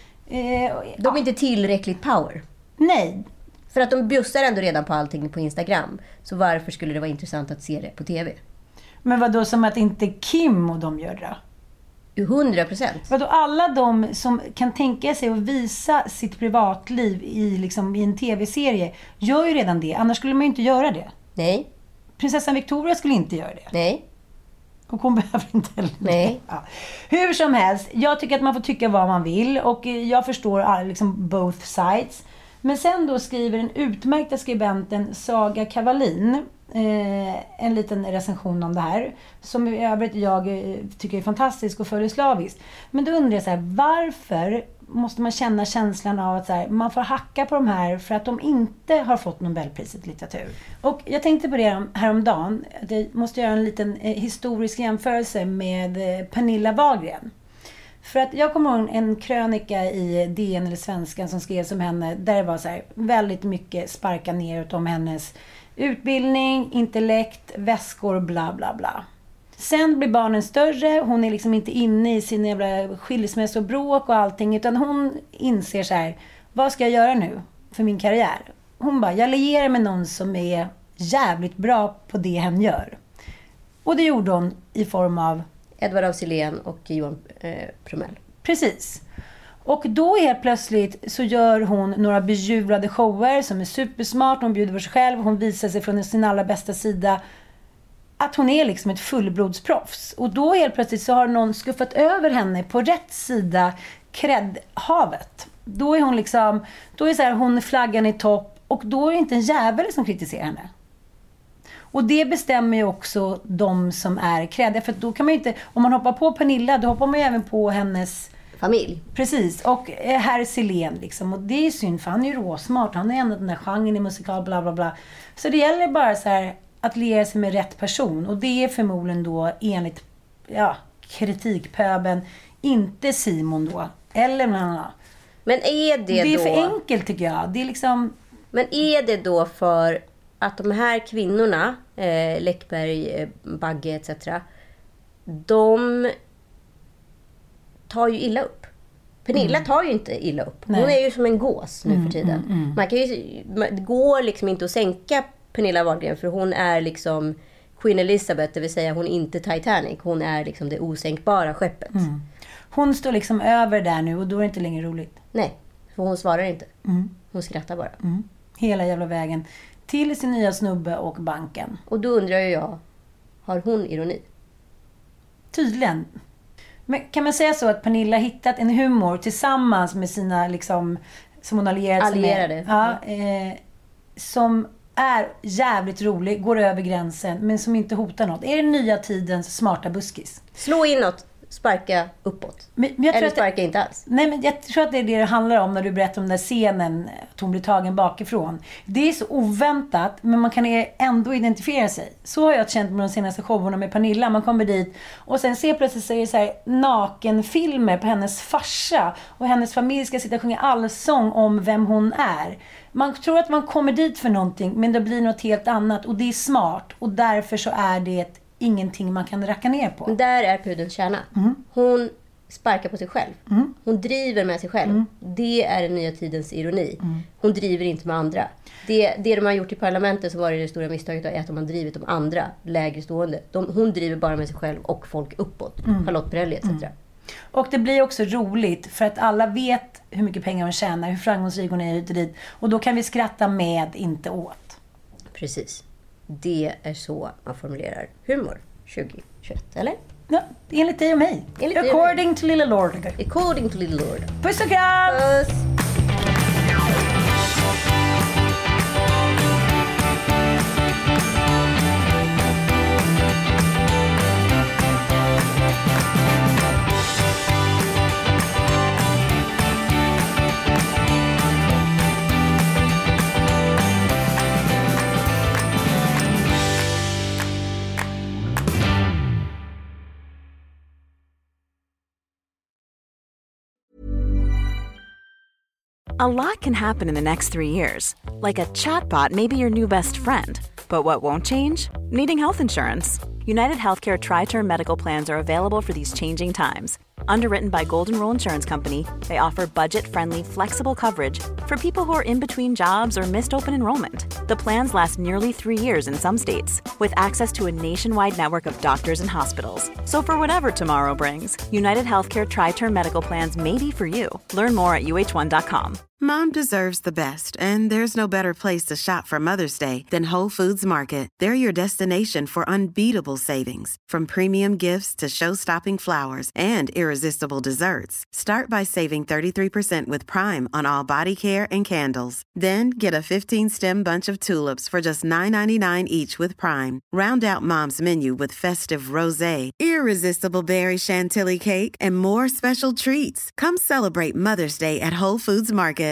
De är inte tillräckligt power. Nej. För att de bjussar ändå redan på allting på Instagram. Så varför skulle det vara intressant att se det på tv? Men vad då, som att inte Kim och de gör det? 100%. Vadå, alla de som kan tänka sig att visa sitt privatliv i en tv-serie gör ju redan det. Annars skulle man ju inte göra det. Nej. Prinsessan Victoria skulle inte göra det. Nej. Och hon behöver inte heller. Nej. Ja. Hur som helst, jag tycker att man får tycka vad man vill. Och jag förstår both sides. Men sen då skriver den utmärkta skribenten Saga Kavalin en liten recension om det här. Som jag tycker är fantastisk och följer slaviskt. Men då undrar jag så här, varför måste man känna känslan av att så här, man får hacka på de här för att de inte har fått Nobelpriset i litteratur. Och jag tänkte på det häromdagen. Att jag måste göra en liten historisk jämförelse med Pernilla Wahlgren. För att jag kommer ihåg en krönika i DN eller Svenskan som skrevs om henne. Där det var så här, väldigt mycket sparka ner om hennes utbildning, intellekt, väskor, bla bla bla. Sen blir barnen större. Hon är liksom inte inne i sin jävla skilsmässobråk och allting. Utan hon inser så här, vad ska jag göra nu för min karriär? Hon bara, jag lierar med någon som är jävligt bra på det hen gör. Och det gjorde hon i form av Edvard af Sillén och Johan Promell. Precis. Och då helt plötsligt så gör hon några bejublade shower som är supersmart. Hon bjuder på sig själv. Hon visar sig från sin allra bästa sida. Att hon är liksom ett fullblodsproffs. Och då helt plötsligt så har någon skuffat över henne på rätt sida kreddhavet. Då är hon liksom, då är så här, hon flaggan i topp. Och då är det inte en jävel som kritiserar henne. Och det bestämmer ju också de som är kreddiga. För då kan man ju inte, om man hoppar på Pernilla, då hoppar man ju även på hennes familj. Precis, och herr Silén liksom. Och det är synd, för han är ju råsmart. Han är ändå den där genren i musikal, bla bla bla. Så det gäller bara så här att liera sig med rätt person. Och det är förmodligen då enligt kritikpöben inte Simon då. Eller någon annan. Men är det är då... för enkelt tycker jag. Det är liksom... Men är det då för att de här kvinnorna, Läckberg, Bagge etc. De tar ju illa upp. Pernilla tar ju inte illa upp. Hon är ju som en gås nu för tiden. Man kan ju, det går liksom inte att sänka Pernilla Wahlgren, för hon är liksom Queen Elizabeth, det vill säga hon är inte Titanic. Hon är liksom det osänkbara skeppet. Hon står liksom över där nu och då är det inte längre roligt. Nej, för hon svarar inte. Hon skrattar bara. Hela jävla vägen. Till sin nya snubbe och banken. Och då undrar jag, har hon ironi? Tydligen. Men kan man säga så att Pernilla hittat en humor tillsammans med sina liksom, som hon allierade sig med? Ja, som är jävligt rolig, går över gränsen, men som inte hotar något. Är det nya tidens smarta buskis? Slå inåt, sparka uppåt. Eller sparka inte alls. Nej, men jag tror att det är det handlar om när du berättar om den där scenen att hon blir tagen bakifrån. Det är så oväntat, men man kan ändå identifiera sig. Så har jag känt med de senaste showerna med Pernilla. Man kommer dit och sen ser plötsligt så är det så här nakenfilmer på hennes farsa. Och hennes familj ska sitta och sjunga allsång om vem hon är. Man tror att man kommer dit för någonting, men det blir något helt annat. Och det är smart. Och därför så är det ingenting man kan racka ner på. Men där är pudelns kärna. Hon sparkar på sig själv. Hon driver med sig själv. Det är den nya tidens ironi. Hon driver inte med andra. Det de har gjort i parlamentet, så var det stora misstaget att de har drivit de andra lägre stående. Hon driver bara med sig själv och folk uppåt. Charlotte Perrelli etc. Och det blir också roligt för att alla vet hur mycket pengar hon tjänar, hur framgångsrik hon är hit och dit. Och då kan vi skratta med, inte åt. Precis. Det är så man formulerar humor 2021, eller? Ja, enligt dig och mig. According to Lilla Lord. According to Lilla Lord. Puss och kram! Puss! A lot can happen in the next 3 years. Like a chatbot may be your new best friend. But what won't change? Needing health insurance. United Healthcare Tri-Term Medical Plans are available for these changing times. Underwritten by Golden Rule Insurance Company, they offer budget-friendly, flexible coverage for people who are in between jobs or missed open enrollment. The plans last nearly 3 years in some states, with access to a nationwide network of doctors and hospitals. So for whatever tomorrow brings, United Healthcare Tri-Term Medical Plans may be for you. Learn more at uh1.com. Mom deserves the best, and there's no better place to shop for Mother's Day than Whole Foods Market. They're your destination for unbeatable savings, from premium gifts to show-stopping flowers and irresistible desserts. Start by saving 33% with Prime on all body care and candles. Then get a 15-stem bunch of tulips for just $9.99 each with Prime. Round out Mom's menu with festive rosé, irresistible berry chantilly cake, and more special treats. Come celebrate Mother's Day at Whole Foods Market.